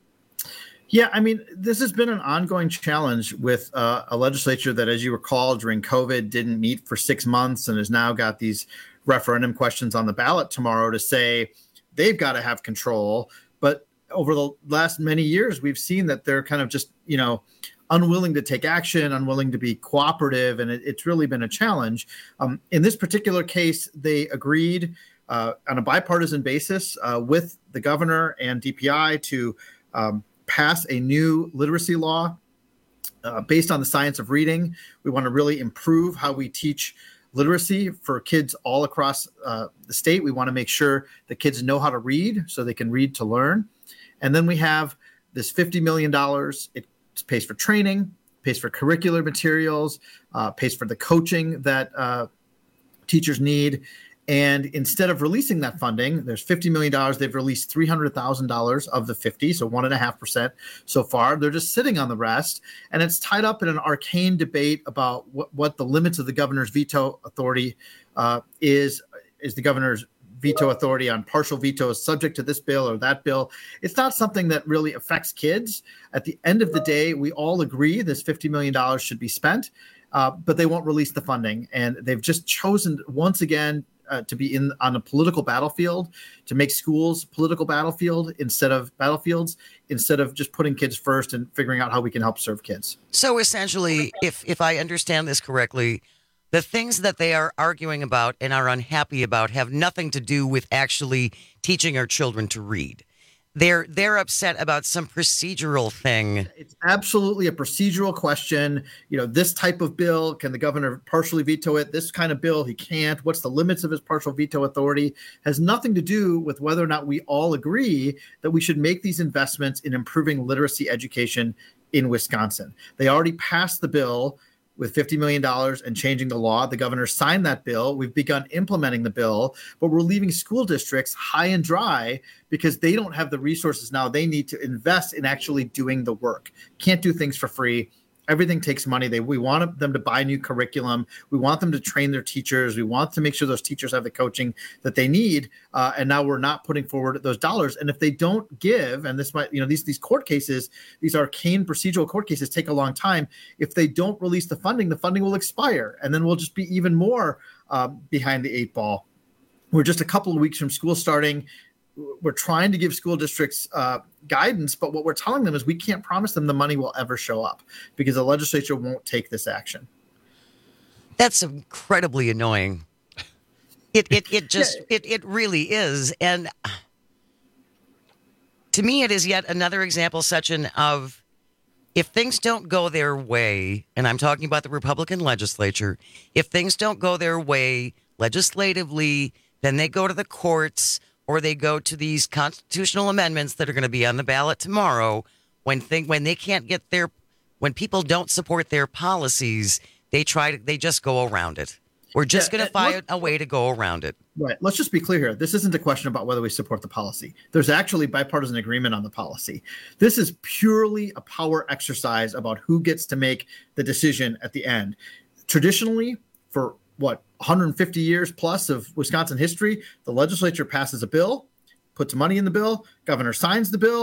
Yeah, I mean, this has been an ongoing challenge with uh, a legislature that, as you recall, during COVID didn't meet for six months and has now got these referendum questions on the ballot tomorrow to say they've got to have control. But over the last many years, we've seen that they're kind of just, you know, unwilling to take action, unwilling to be cooperative, and it, it's really been a challenge. Um, in this particular case, they agreed uh, on a bipartisan basis uh, with the governor and D P I to um, pass a new literacy law uh, based on the science of reading. We want to really improve how we teach literacy for kids all across uh, the state. We want to make sure the kids know how to read so they can read to learn. And then we have this fifty million dollars. It pays for training, pays for curricular materials, uh, pays for the coaching that uh, teachers need. And instead of releasing that funding, there's fifty million dollars. They've released three hundred thousand dollars of the fifty, so one point five percent so far. They're just sitting on the rest. And it's tied up in an arcane debate about what, what the limits of the governor's veto authority uh, is. Is the governor's veto authority on partial vetoes subject to this bill or that bill? It's not something that really affects kids. At the end of the day, we all agree this fifty million dollars should be spent, uh, but they won't release the funding. And they've just chosen once again Uh, to be in on a political battlefield, to make schools political battlefield instead of battlefields, instead of just putting kids first and figuring out how we can help serve kids. So essentially, if if I understand this correctly, the things that they are arguing about and are unhappy about have nothing to do with actually teaching our children to read. They're they're upset about some procedural thing. It's absolutely a procedural question. You know, this type of bill, can the governor partially veto it? This kind of bill, he can't. What's the limits of his partial veto authority? Has nothing to do with whether or not we all agree that we should make these investments in improving literacy education in Wisconsin. They already passed the bill with fifty million dollars and changing the law. The governor signed that bill. We've begun implementing the bill, but we're leaving school districts high and dry because they don't have the resources now. They need to invest in actually doing the work. Can't do things for free. Everything takes money. They, we want them to buy new curriculum. We want them to train their teachers. We want to make sure those teachers have the coaching that they need. Uh, and now we're not putting forward those dollars. And if they don't give, and this might, you know, these, these court cases, these arcane procedural court cases take a long time. If they don't release the funding, the funding will expire. And then we'll just be even more uh, behind the eight ball. We're just a couple of weeks from school starting. We're trying to give school districts uh, guidance, but what we're telling them is we can't promise them the money will ever show up because the legislature won't take this action. That's incredibly annoying. It it it just yeah. it it really is, and to me, it is yet another example, such an of if things don't go their way, and I'm talking about the Republican legislature. If things don't go their way legislatively, then they go to the courts. Or they go to these constitutional amendments that are going to be on the ballot tomorrow. When thing when they can't get their, when people don't support their policies, they try to they just go around it. We're just yeah, going to find a way to go around it. Right. Let's just be clear here. This isn't a question about whether we support the policy. There's actually bipartisan agreement on the policy. This is purely a power exercise about who gets to make the decision at the end. Traditionally, for what, one hundred fifty years plus of Wisconsin history, the legislature passes a bill, puts money in the bill, governor signs the bill,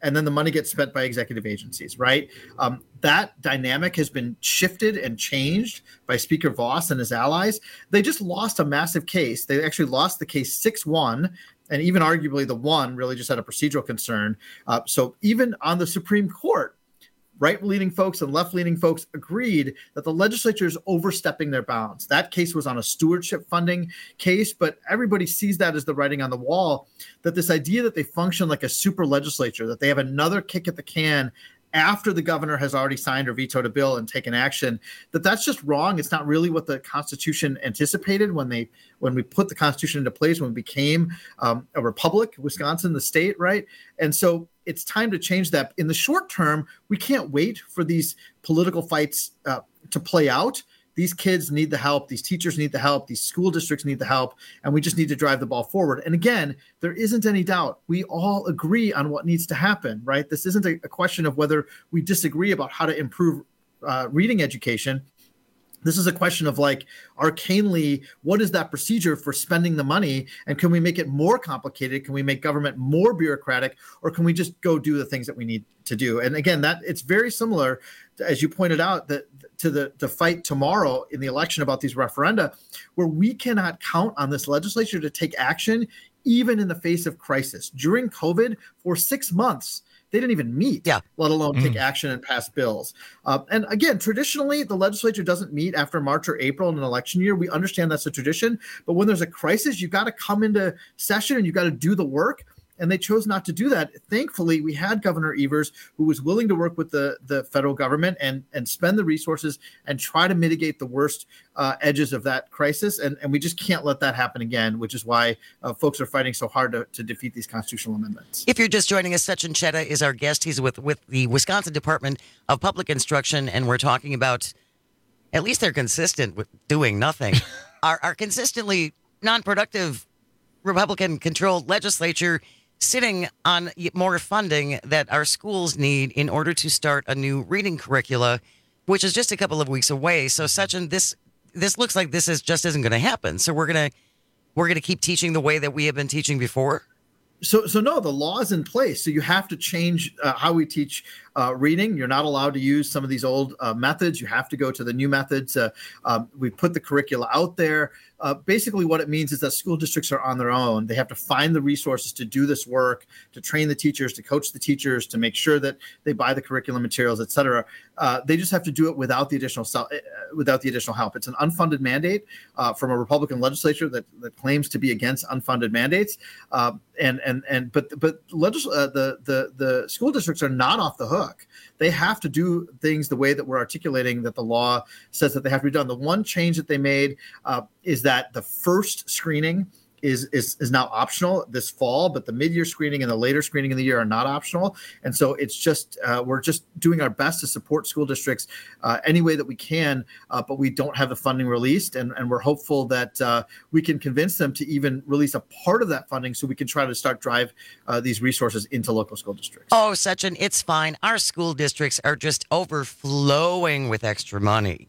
and then the money gets spent by executive agencies, right? Um, that dynamic has been shifted and changed by Speaker Vos and his allies. They just lost a massive case. They actually lost the case six one, and even arguably the one really just had a procedural concern. Uh, so even on the Supreme Court, right-leaning folks and left-leaning folks agreed that the legislature is overstepping their bounds. That case was on a stewardship funding case, but everybody sees that as the writing on the wall, that this idea that they function like a super legislature, that they have another kick at the can after the governor has already signed or vetoed a bill and taken action, that that's just wrong. It's not really what the Constitution anticipated when they when we put the Constitution into place, when we became um, a republic, Wisconsin, the state, right? And so it's time to change that. In the short term, we can't wait for these political fights uh, to play out. These kids need the help. These teachers need the help. These school districts need the help. And we just need to drive the ball forward. And again, there isn't any doubt. We all agree on what needs to happen, right? This isn't a, a question of whether we disagree about how to improve uh, reading education. This is a question of like arcanely, what is that procedure for spending the money? And can we make it more complicated? Can we make government more bureaucratic? Or can we just go do the things that we need to do? And again, that it's very similar, as you pointed out, that to the, the fight tomorrow in the election about these referenda, where we cannot count on this legislature to take action, even in the face of crisis. During COVID, for six months, they didn't even meet, yeah. let alone take mm. action and pass bills. Uh, and again, traditionally, the legislature doesn't meet after March or April in an election year. We understand that's a tradition. But when there's a crisis, you've got to come into session and you've got to do the work. And they chose not to do that. Thankfully, we had Governor Evers, who was willing to work with the, the federal government and, and spend the resources and try to mitigate the worst uh, edges of that crisis. And, and we just can't let that happen again, which is why uh, folks are fighting so hard to, to defeat these constitutional amendments. If you're just joining us, Sachin Chetta is our guest. He's with, with the Wisconsin Department of Public Instruction, and we're talking about, at least they're consistent with doing nothing, our, our consistently non-productive Republican-controlled legislature sitting on more funding that our schools need in order to start a new reading curricula, which is just a couple of weeks away. So, Sachin, this this looks like this is just isn't going to happen. So we're gonna we're gonna keep teaching the way that we have been teaching before. So, so no, the law is in place. So you have to change uh, how we teach uh, reading. You're not allowed to use some of these old uh, methods. You have to go to the new methods. Uh, um, we put the curricula out there. Uh, basically, what it means is that school districts are on their own. They have to find the resources to do this work, to train the teachers, to coach the teachers, to make sure that they buy the curriculum materials, et cetera. Uh, they just have to do it without the additional uh, without the additional help. It's an unfunded mandate uh, from a Republican legislature that, that claims to be against unfunded mandates. Uh, and and and but but legis- uh, the the the school districts are not off the hook. They have to do things the way that we're articulating that the law says that they have to be done. The one change that they made uh, is that the first screening is, is is now optional this fall, but the mid-year screening and the later screening in the year are not optional. And so it's just uh, we're just doing our best to support school districts uh, any way that we can, uh, but we don't have the funding released. And, and we're hopeful that uh, we can convince them to even release a part of that funding so we can try to start drive uh, these resources into local school districts. Oh, Sachin, it's fine. Our school districts are just overflowing with extra money.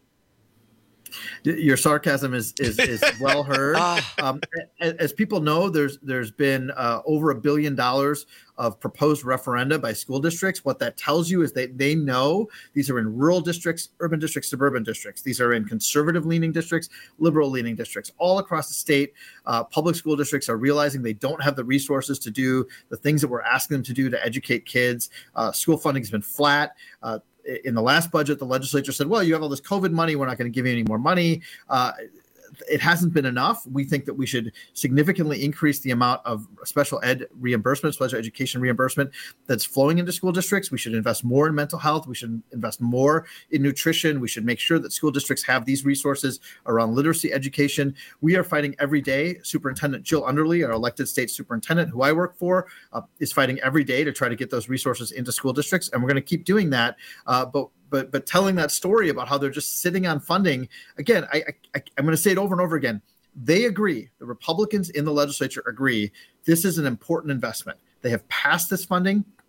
Your sarcasm is is, is well heard. Um, as people know, there's there's been uh, over a billion dollars of proposed referenda by school districts. What that tells you is that they know these are in rural districts, urban districts, suburban districts. These are in conservative-leaning districts, liberal-leaning districts. All across the state, uh, public school districts are realizing they don't have the resources to do the things that we're asking them to do to educate kids. Uh, school funding has been flat. Uh, In the last budget, the legislature said, well, you have all this COVID money. We're not going to give you any more money. Uh, it hasn't been enough. We think that we should significantly increase the amount of special ed reimbursement, special education reimbursement that's flowing into school districts. We should invest more in mental health. We should invest more in nutrition. We should make sure that school districts have these resources around literacy education. We are fighting every day. Superintendent Jill Underly, our elected state superintendent, who I work for, uh, is fighting every day to try to get those resources into school districts. And we're going to keep doing that. Uh, but But but telling that story about how they're just sitting on funding, again, I, I, I'm going to say it over and over again. They agree, the Republicans in the legislature agree, this is an important investment. They have passed this funding.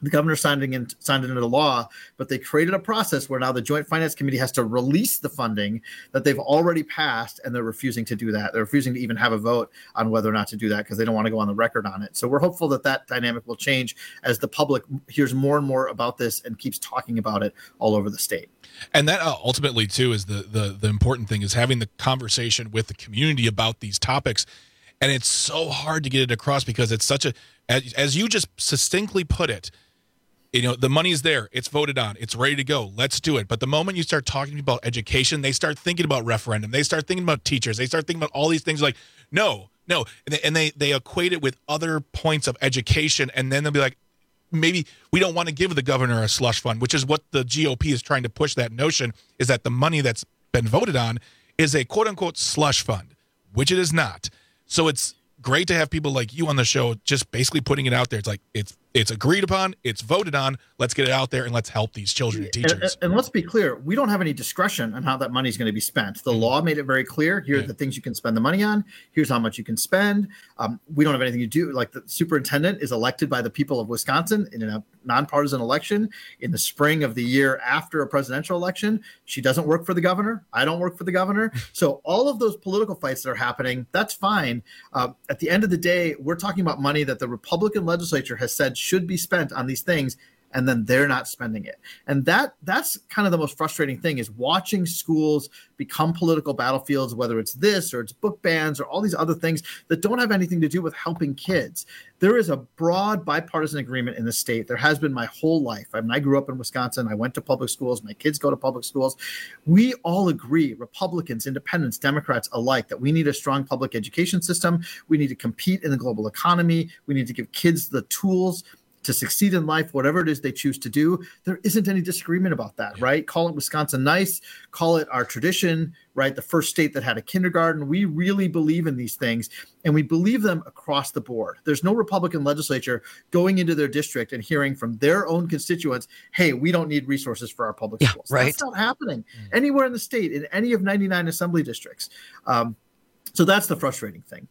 The governor signed it, in, signed it into law, but they created a process where now the Joint Finance Committee has to release the funding that they've already passed, and they're refusing to do that. They're refusing to even have a vote on whether or not to do that because they don't want to go on the record on it. So we're hopeful that that dynamic will change as the public hears more and more about this and keeps talking about it all over the state. And that uh, ultimately, too, is the, the the important thing is having the conversation with the community about these topics. And it's so hard to get it across because it's such a, as, as you just succinctly put it, you know, the money's there. It's voted on. It's ready to go. Let's do it. But the moment you start talking about education, they start thinking about referendum. They start thinking about teachers. They start thinking about all these things like, no, no. And they, and they, they equate it with other points of education. And then they'll be like, maybe we don't want to give the governor a slush fund, which is what the G O P is trying to push, that notion is that the money that's been voted on is a quote unquote slush fund, which it is not. So it's great to have people like you on the show just basically putting it out there. It's like it's it's agreed upon, it's voted on. Let's get it out there and let's help these children and teachers. And, and let's be clear, we don't have any discretion on how that money is going to be spent. The law made it very clear. Here are yeah. the things you can spend the money on. Here's how much you can spend. Um, we don't have anything to do. Like the superintendent is elected by the people of Wisconsin in a nonpartisan election in the spring of the year after a presidential election. She doesn't work for the governor. I don't work for the governor. So all of those political fights that are happening, that's fine. Uh, at the end of the day, we're talking about money that the Republican legislature has said should be spent on these things, and then they're not spending it. And that that's kind of the most frustrating thing, is watching schools become political battlefields, whether it's this or it's book bans or all these other things that don't have anything to do with helping kids. There is a broad bipartisan agreement in the state. There has been my whole life. I mean, I grew up in Wisconsin. I went to public schools. My kids go to public schools. We all agree, Republicans, independents, Democrats alike, that we need a strong public education system. We need to compete in the global economy. We need to give kids the tools to succeed in life, whatever it is they choose to do. There isn't any disagreement about that, right? Call it Wisconsin nice, call it our tradition, right? The first state that had a kindergarten. We really believe in these things, and we believe them across the board. There's no Republican legislature going into their district and hearing from their own constituents, hey, we don't need resources for our public yeah, schools. Right. That's not happening mm-hmm. anywhere in the state, in any of ninety-nine assembly districts. Um, so that's the frustrating thing.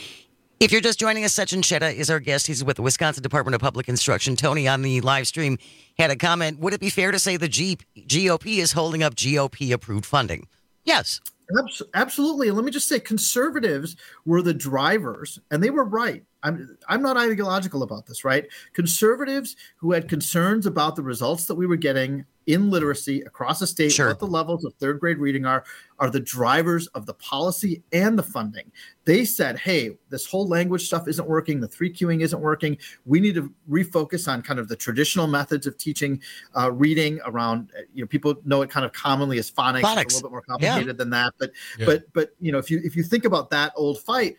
If you're just joining us, Sachin Chetta is our guest. He's with the Wisconsin Department of Public Instruction. Tony on the live stream had a comment. Would it be fair to say the G- GOP is holding up G O P-approved funding? Yes. Absolutely. And let me just say, conservatives were the drivers, and they were right. I'm I'm not ideological about this, right? Conservatives who had concerns about the results that we were getting in literacy across the state, sure. what the levels of third grade reading are, are the drivers of the policy and the funding. They said, hey, this whole language stuff isn't working. The three Qing isn't working. We need to refocus on kind of the traditional methods of teaching uh, reading around, you know, people know it kind of commonly as phonics. phonics. It's a little bit more complicated yeah. than that. But, yeah. but, but, you know, if you, if you think about that old fight,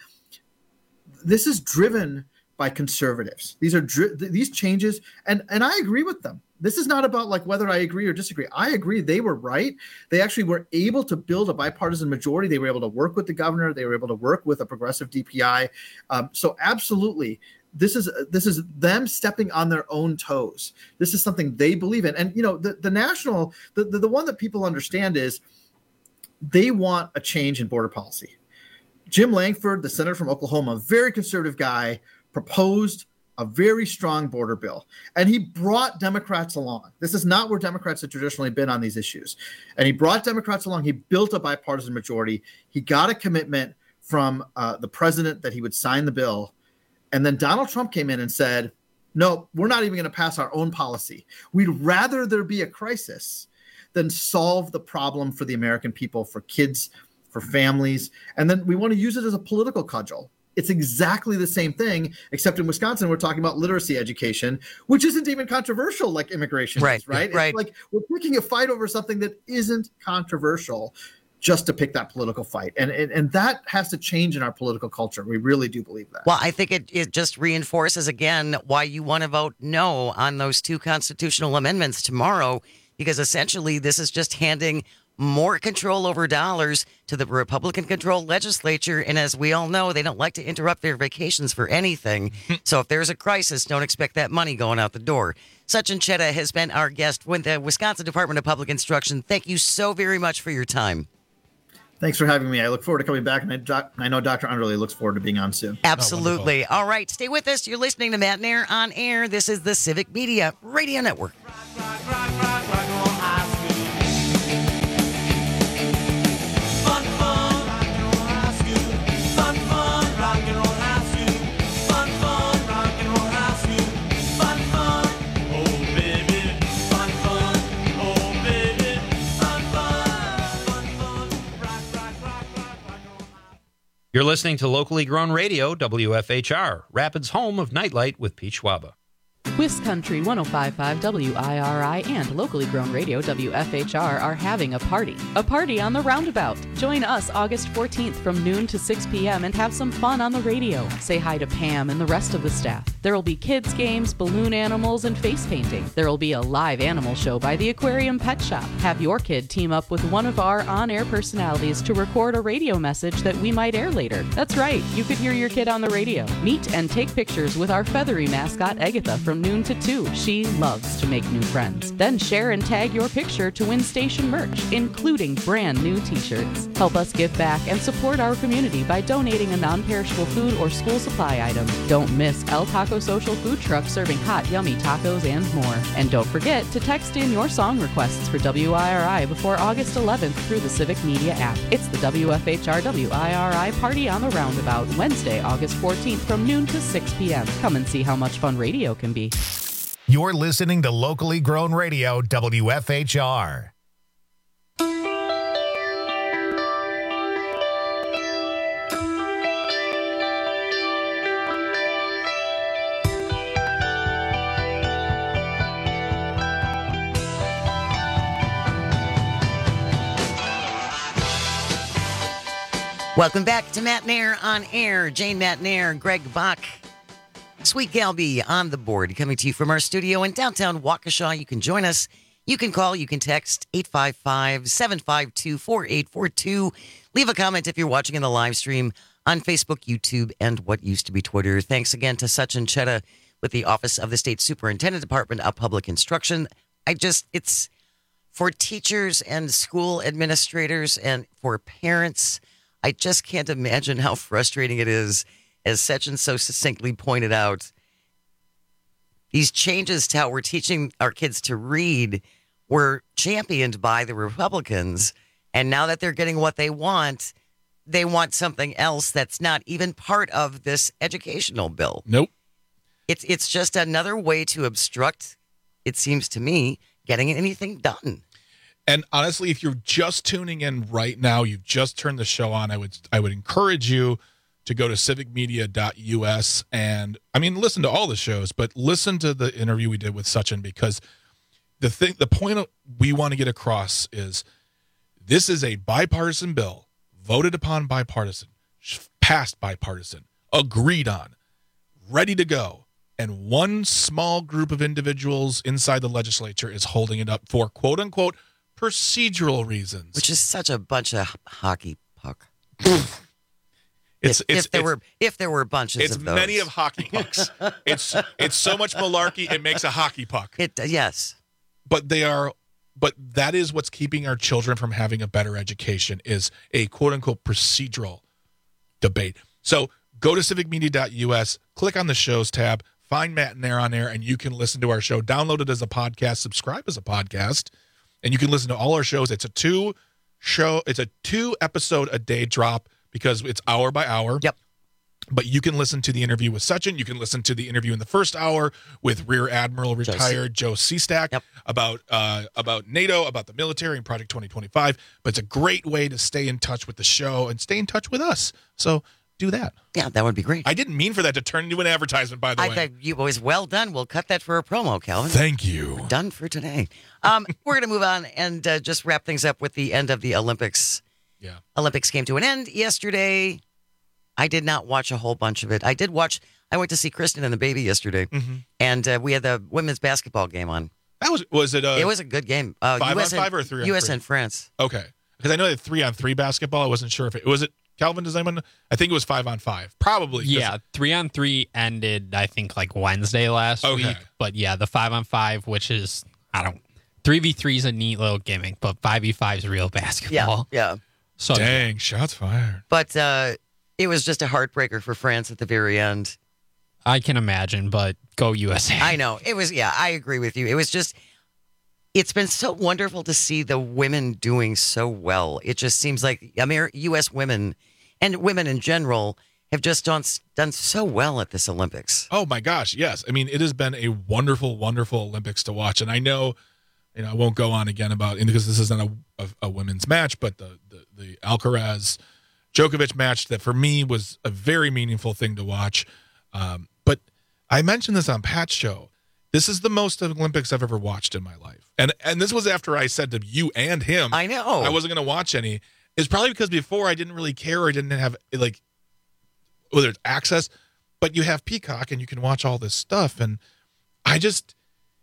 this is driven by conservatives. These are dri- these changes, and and I agree with them. This is not about like whether I agree or disagree. I agree they were right. They actually were able to build a bipartisan majority. They were able to work with the governor. They were able to work with a progressive D P I. Um, so absolutely, this is this is them stepping on their own toes. This is something they believe in. And you know, the the national the the, the one that people understand is they want a change in border policy. Jim Langford, the senator from Oklahoma, a very conservative guy, proposed a very strong border bill, and he brought Democrats along. This is not where Democrats have traditionally been on these issues. And he brought Democrats along. He built a bipartisan majority. He got a commitment from uh, the president that he would sign the bill. And then Donald Trump came in and said, no, we're not even going to pass our own policy. We'd rather there be a crisis than solve the problem for the American people, for kids, for families. And then we want to use it as a political cudgel. It's exactly the same thing, except in Wisconsin, we're talking about literacy education, which isn't even controversial like immigration right, is, right? right. It's like we're picking a fight over something that isn't controversial just to pick that political fight. And, and, and that has to change in our political culture. We really do believe that. Well, I think it, it just reinforces, again, why you want to vote no on those two constitutional amendments tomorrow, because essentially this is just handing more control over dollars to the Republican-controlled legislature. And as we all know, they don't like to interrupt their vacations for anything. So if there's a crisis, don't expect that money going out the door. Sachin Chetta has been our guest with the Wisconsin Department of Public Instruction. Thank you so very much for your time. Thanks for having me. I look forward to coming back, and I, doc, I know Doctor Underley looks forward to being on soon. Absolutely. All right, stay with us. You're listening to Matt Nair on Air. This is the Civic Media Radio Network. You're listening to locally grown radio, W F H R, Rapids' home of Nightlight with Pete Schwaba. West Country one oh five point five W I R I and locally grown radio W F H R are having a party. A party on the Roundabout. Join us August fourteenth from noon to six p.m. and have some fun on the radio. Say hi to Pam and the rest of the staff. There will be kids' games, balloon animals, and face painting. There will be a live animal show by the Aquarium Pet Shop. Have your kid team up with one of our on-air personalities to record a radio message that we might air later. That's right, you could hear your kid on the radio. Meet and take pictures with our feathery mascot, Agatha, from noon to two. She loves to make new friends. Then share and tag your picture to win station merch, including brand new t-shirts. Help us give back and support our community by donating a non-perishable food or school supply item. Don't miss El Taco Social Food Truck serving hot, yummy tacos and more. And don't forget to text in your song requests for W I R I before August eleventh through the Civic Media app. It's the W F H R W I R I Party on the Roundabout, Wednesday, August fourteenth from noon to six p.m. Come and see how much fun radio can be. You're listening to locally grown radio, W F H R. Welcome back to Matt Nair on Air. Jane Matt Nair, Greg Bach, Sweet Galby on the board, coming to you from our studio in downtown Waukesha. You can join us. You can call. You can text eight five five, seven five two, four eight four two. Leave a comment if you're watching in the live stream on Facebook, YouTube, and what used to be Twitter. Thanks again to Sachin Chetta with the Office of the State Superintendent, Department of Public Instruction. I just, it's for teachers and school administrators and for parents. I just can't imagine how frustrating it is. As Sachin so succinctly pointed out, these changes to how we're teaching our kids to read were championed by the Republicans. And now that they're getting what they want, they want something else that's not even part of this educational bill. Nope. It's, it's just another way to obstruct, it seems to me, getting anything done. And honestly, if you're just tuning in right now, you've just turned the show on, I would I would encourage you to go to civic media dot U S and, I mean, listen to all the shows, but listen to the interview we did with Sachin, because the thing, the point we want to get across is this is a bipartisan bill, voted upon bipartisan, passed bipartisan, agreed on, ready to go. And one small group of individuals inside the legislature is holding it up for, quote unquote, procedural reasons. Which is such a bunch of hockey puck. It's, if, it's, if there it's, were if there were bunches it's of those. many of hockey pucks. it's it's so much malarkey it makes a hockey puck. It yes, but they are. But that is what's keeping our children from having a better education, is a quote unquote procedural debate. So go to civic media dot U S, click on the shows tab, find Matt Nair on there, and you can listen to our show. Download it as a podcast, subscribe as a podcast, and you can listen to all our shows. It's a two show. It's a two episode a day drop, because it's hour by hour. Yep. But you can listen to the interview with Sachin. You can listen to the interview in the first hour with Rear Admiral retired Joe Seastack yep. about uh, about NATO, about the military, and Project twenty twenty-five. But it's a great way to stay in touch with the show and stay in touch with us. So do that. Yeah, that would be great. I didn't mean for that to turn into an advertisement, by the I way. think you always well done. We'll cut that for a promo, Calvin. Thank you. We're done for today. Um, we're going to move on and uh, just wrap things up with the end of the Olympics. Yeah. Olympics came to an end yesterday. I did not watch a whole bunch of it. I did watch, I went to see Kristen and the baby yesterday, mm-hmm. and uh, we had the women's basketball game on. That was, was it? Uh, it was a good game. Uh, five U S on and, five or three on U S three? and France. Okay. Because I know they had three on three basketball. I wasn't sure if it was it. Calvin, does anyone? I think it was five on five. Probably. Yeah, three on three ended, I think, like Wednesday last Okay. week. But yeah, the five on five, which is, I don't, three v three is a neat little gimmick, but five v five is real basketball. Yeah, yeah. So Dang, shots fired. But uh, it was just a heartbreaker for France at the very end. I can imagine, but go U S A. I know. It was, yeah, I agree with you. It was just, it's been so wonderful to see the women doing so well. It just seems like Amer- U S women and women in general have just done, done so well at this Olympics. Oh my gosh, yes. I mean, it has been a wonderful, wonderful Olympics to watch. And I know, you know, I won't go on again about, because this isn't a, a, a women's match, but the, the, the Alcaraz Djokovic match that for me was a very meaningful thing to watch. Um, but I mentioned this on Pat's show. This is the most Olympics I've ever watched in my life. And and this was after I said to you and him, I know, I wasn't going to watch any. It's probably because before I didn't really care or I didn't have, like, whether it's access, but you have Peacock and you can watch all this stuff. And I just,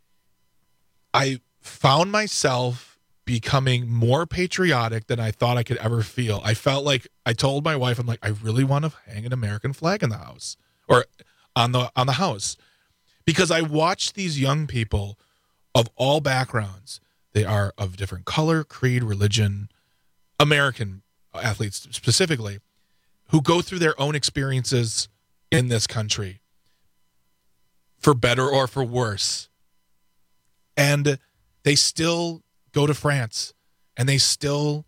I found myself becoming more patriotic than I thought I could ever feel. I felt like, I told my wife, I'm like, I really want to hang an American flag in the house or on the on the house, because I watched these young people of all backgrounds. They are of different color, creed, religion, American athletes specifically, who go through their own experiences in this country, for better or for worse. And they still go to France and they still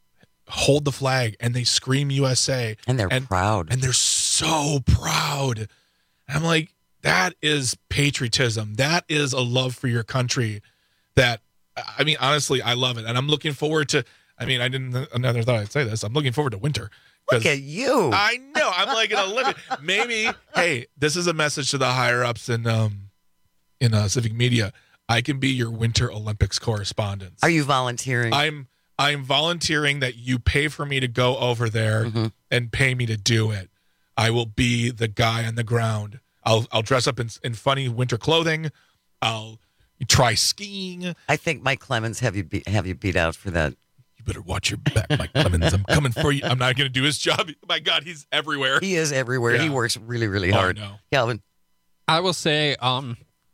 hold the flag and they scream U S A. And they're and, proud. And they're so proud. And I'm like, that is patriotism. That is a love for your country that, I mean, honestly, I love it. And I'm looking forward to, I mean, I didn't, I never thought I'd say this. I'm looking forward to winter. Look at you. I know. I'm like an Olympic. Maybe, hey, this is a message to the higher ups in um in uh, civic media. I can be your Winter Olympics correspondent. Are you volunteering? I'm I'm volunteering that you pay for me to go over there mm-hmm. and pay me to do it. I will be the guy on the ground. I'll I'll dress up in in funny winter clothing. I'll try skiing. I think Mike Clemens have you be, have you beat out for that. You better watch your back, Mike Clemens. I'm coming for you. I'm not going to do his job. My God, he's everywhere. He is everywhere. Yeah. He works really, really hard. Oh, no. Calvin? I will say um,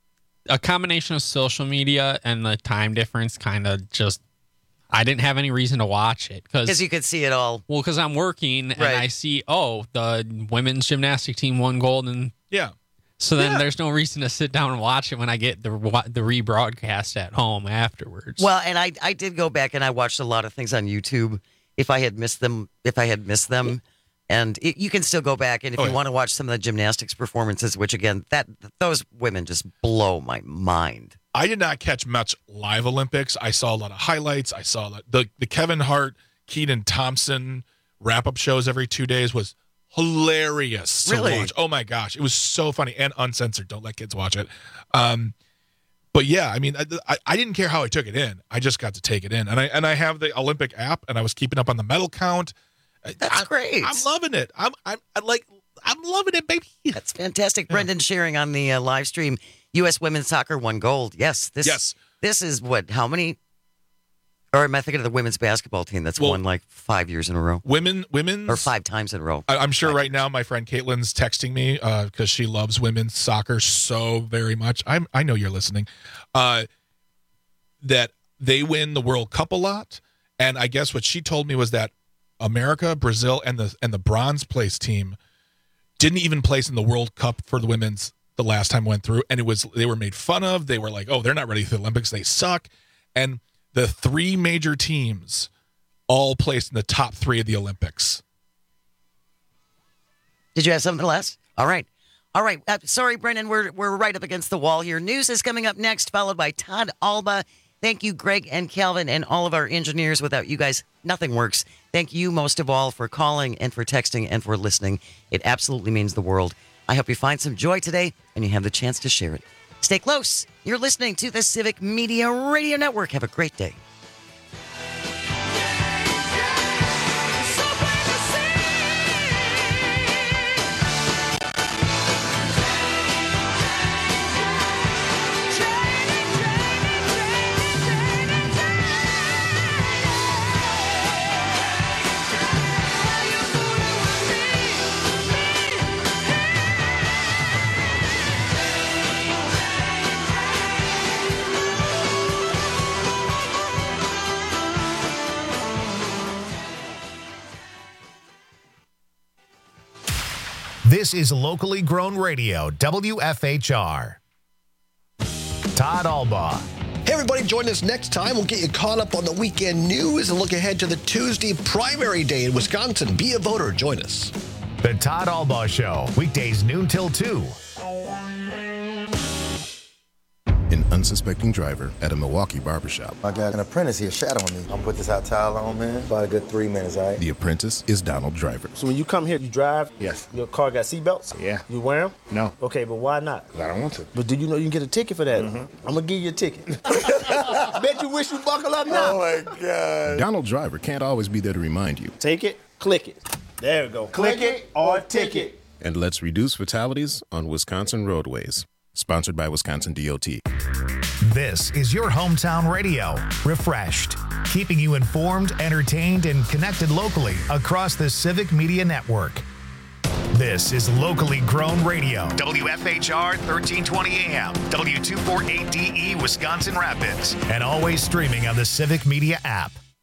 a combination of social media and the time difference kind of just, I didn't have any reason to watch it. Because you could see it all. Well, because I'm working and right. I see, oh, the women's gymnastic team won gold. And yeah. So then yeah. there's no reason to sit down and watch it when I get the the rebroadcast at home afterwards. Well, and I I did go back and I watched a lot of things on YouTube if I had missed them, if I had missed them. And it, you can still go back. And if oh, you yeah. want to watch some of the gymnastics performances, which again, that those women just blow my mind. I did not catch much live Olympics. I saw a lot of highlights. I saw the, the, the Kevin Hart, Keaton Thompson wrap-up shows every two days was hilarious to really? watch. Oh my gosh, it was so funny and uncensored. Don't let kids watch it. Um, but yeah, I mean, I, I didn't care how I took it in. I just got to take it in, and I and I have the Olympic app, and I was keeping up on the medal count. That's I, great. I'm loving it. I'm I'm I like I'm loving it, baby. That's fantastic. Yeah. Brendan sharing on the uh, live stream. U S women's soccer won gold. Yes, this yes. This is what? How many? Or am I thinking of the women's basketball team that's well, won like five years in a row? Women, women's or five times in a row. I, I'm sure five right now my friend Caitlin's texting me because uh, she loves women's soccer so very much. I'm I know you're listening. Uh, that they win the World Cup a lot, and I guess what she told me was that America, Brazil, and the and the bronze place team didn't even place in the World Cup for the women's the last time went through, and it was they were made fun of. They were like, oh, they're not ready for the Olympics. They suck, and the three major teams all placed in the top three of the Olympics. Did you have something less? All right. All right. Uh, sorry, Brendan. We're we're right up against the wall here. News is coming up next, followed by Todd Alba. Thank you, Greg and Calvin, and all of our engineers. Without you guys, nothing works. Thank you most of all for calling and for texting and for listening. It absolutely means the world. I hope you find some joy today and you have the chance to share it. Stay close. You're listening to the Civic Media Radio Network. Have a great day. This is locally grown radio, W F H R. Todd Albaugh. Hey, everybody, join us next time. We'll get you caught up on the weekend news and look ahead to the Tuesday primary day in Wisconsin. Be a voter. Join us. The Todd Albaugh Show, weekdays noon till two. An unsuspecting driver at a Milwaukee barbershop. I got an apprentice here shadowing me. I'm gonna put this hot towel on, man. About a good three minutes, all right? The apprentice is Donald Driver. So when you come here, you drive? Yes. Your car got seatbelts? Yeah. You wear them? No. Okay, but why not? Because I don't want to. But do you know you can get a ticket for that? Mm-hmm. I'm gonna give you a ticket. Bet you wish you buckle up now. Oh my God. Donald Driver can't always be there to remind you. Take it, click it. There we go. Click, click it or ticket. And let's reduce fatalities on Wisconsin roadways. Sponsored by Wisconsin D O T. This is your hometown radio, refreshed, keeping you informed, entertained, and connected locally across the Civic Media Network. This is locally grown radio, W F H R thirteen twenty A M, W two forty-eight D E Wisconsin Rapids, and always streaming on the Civic Media app.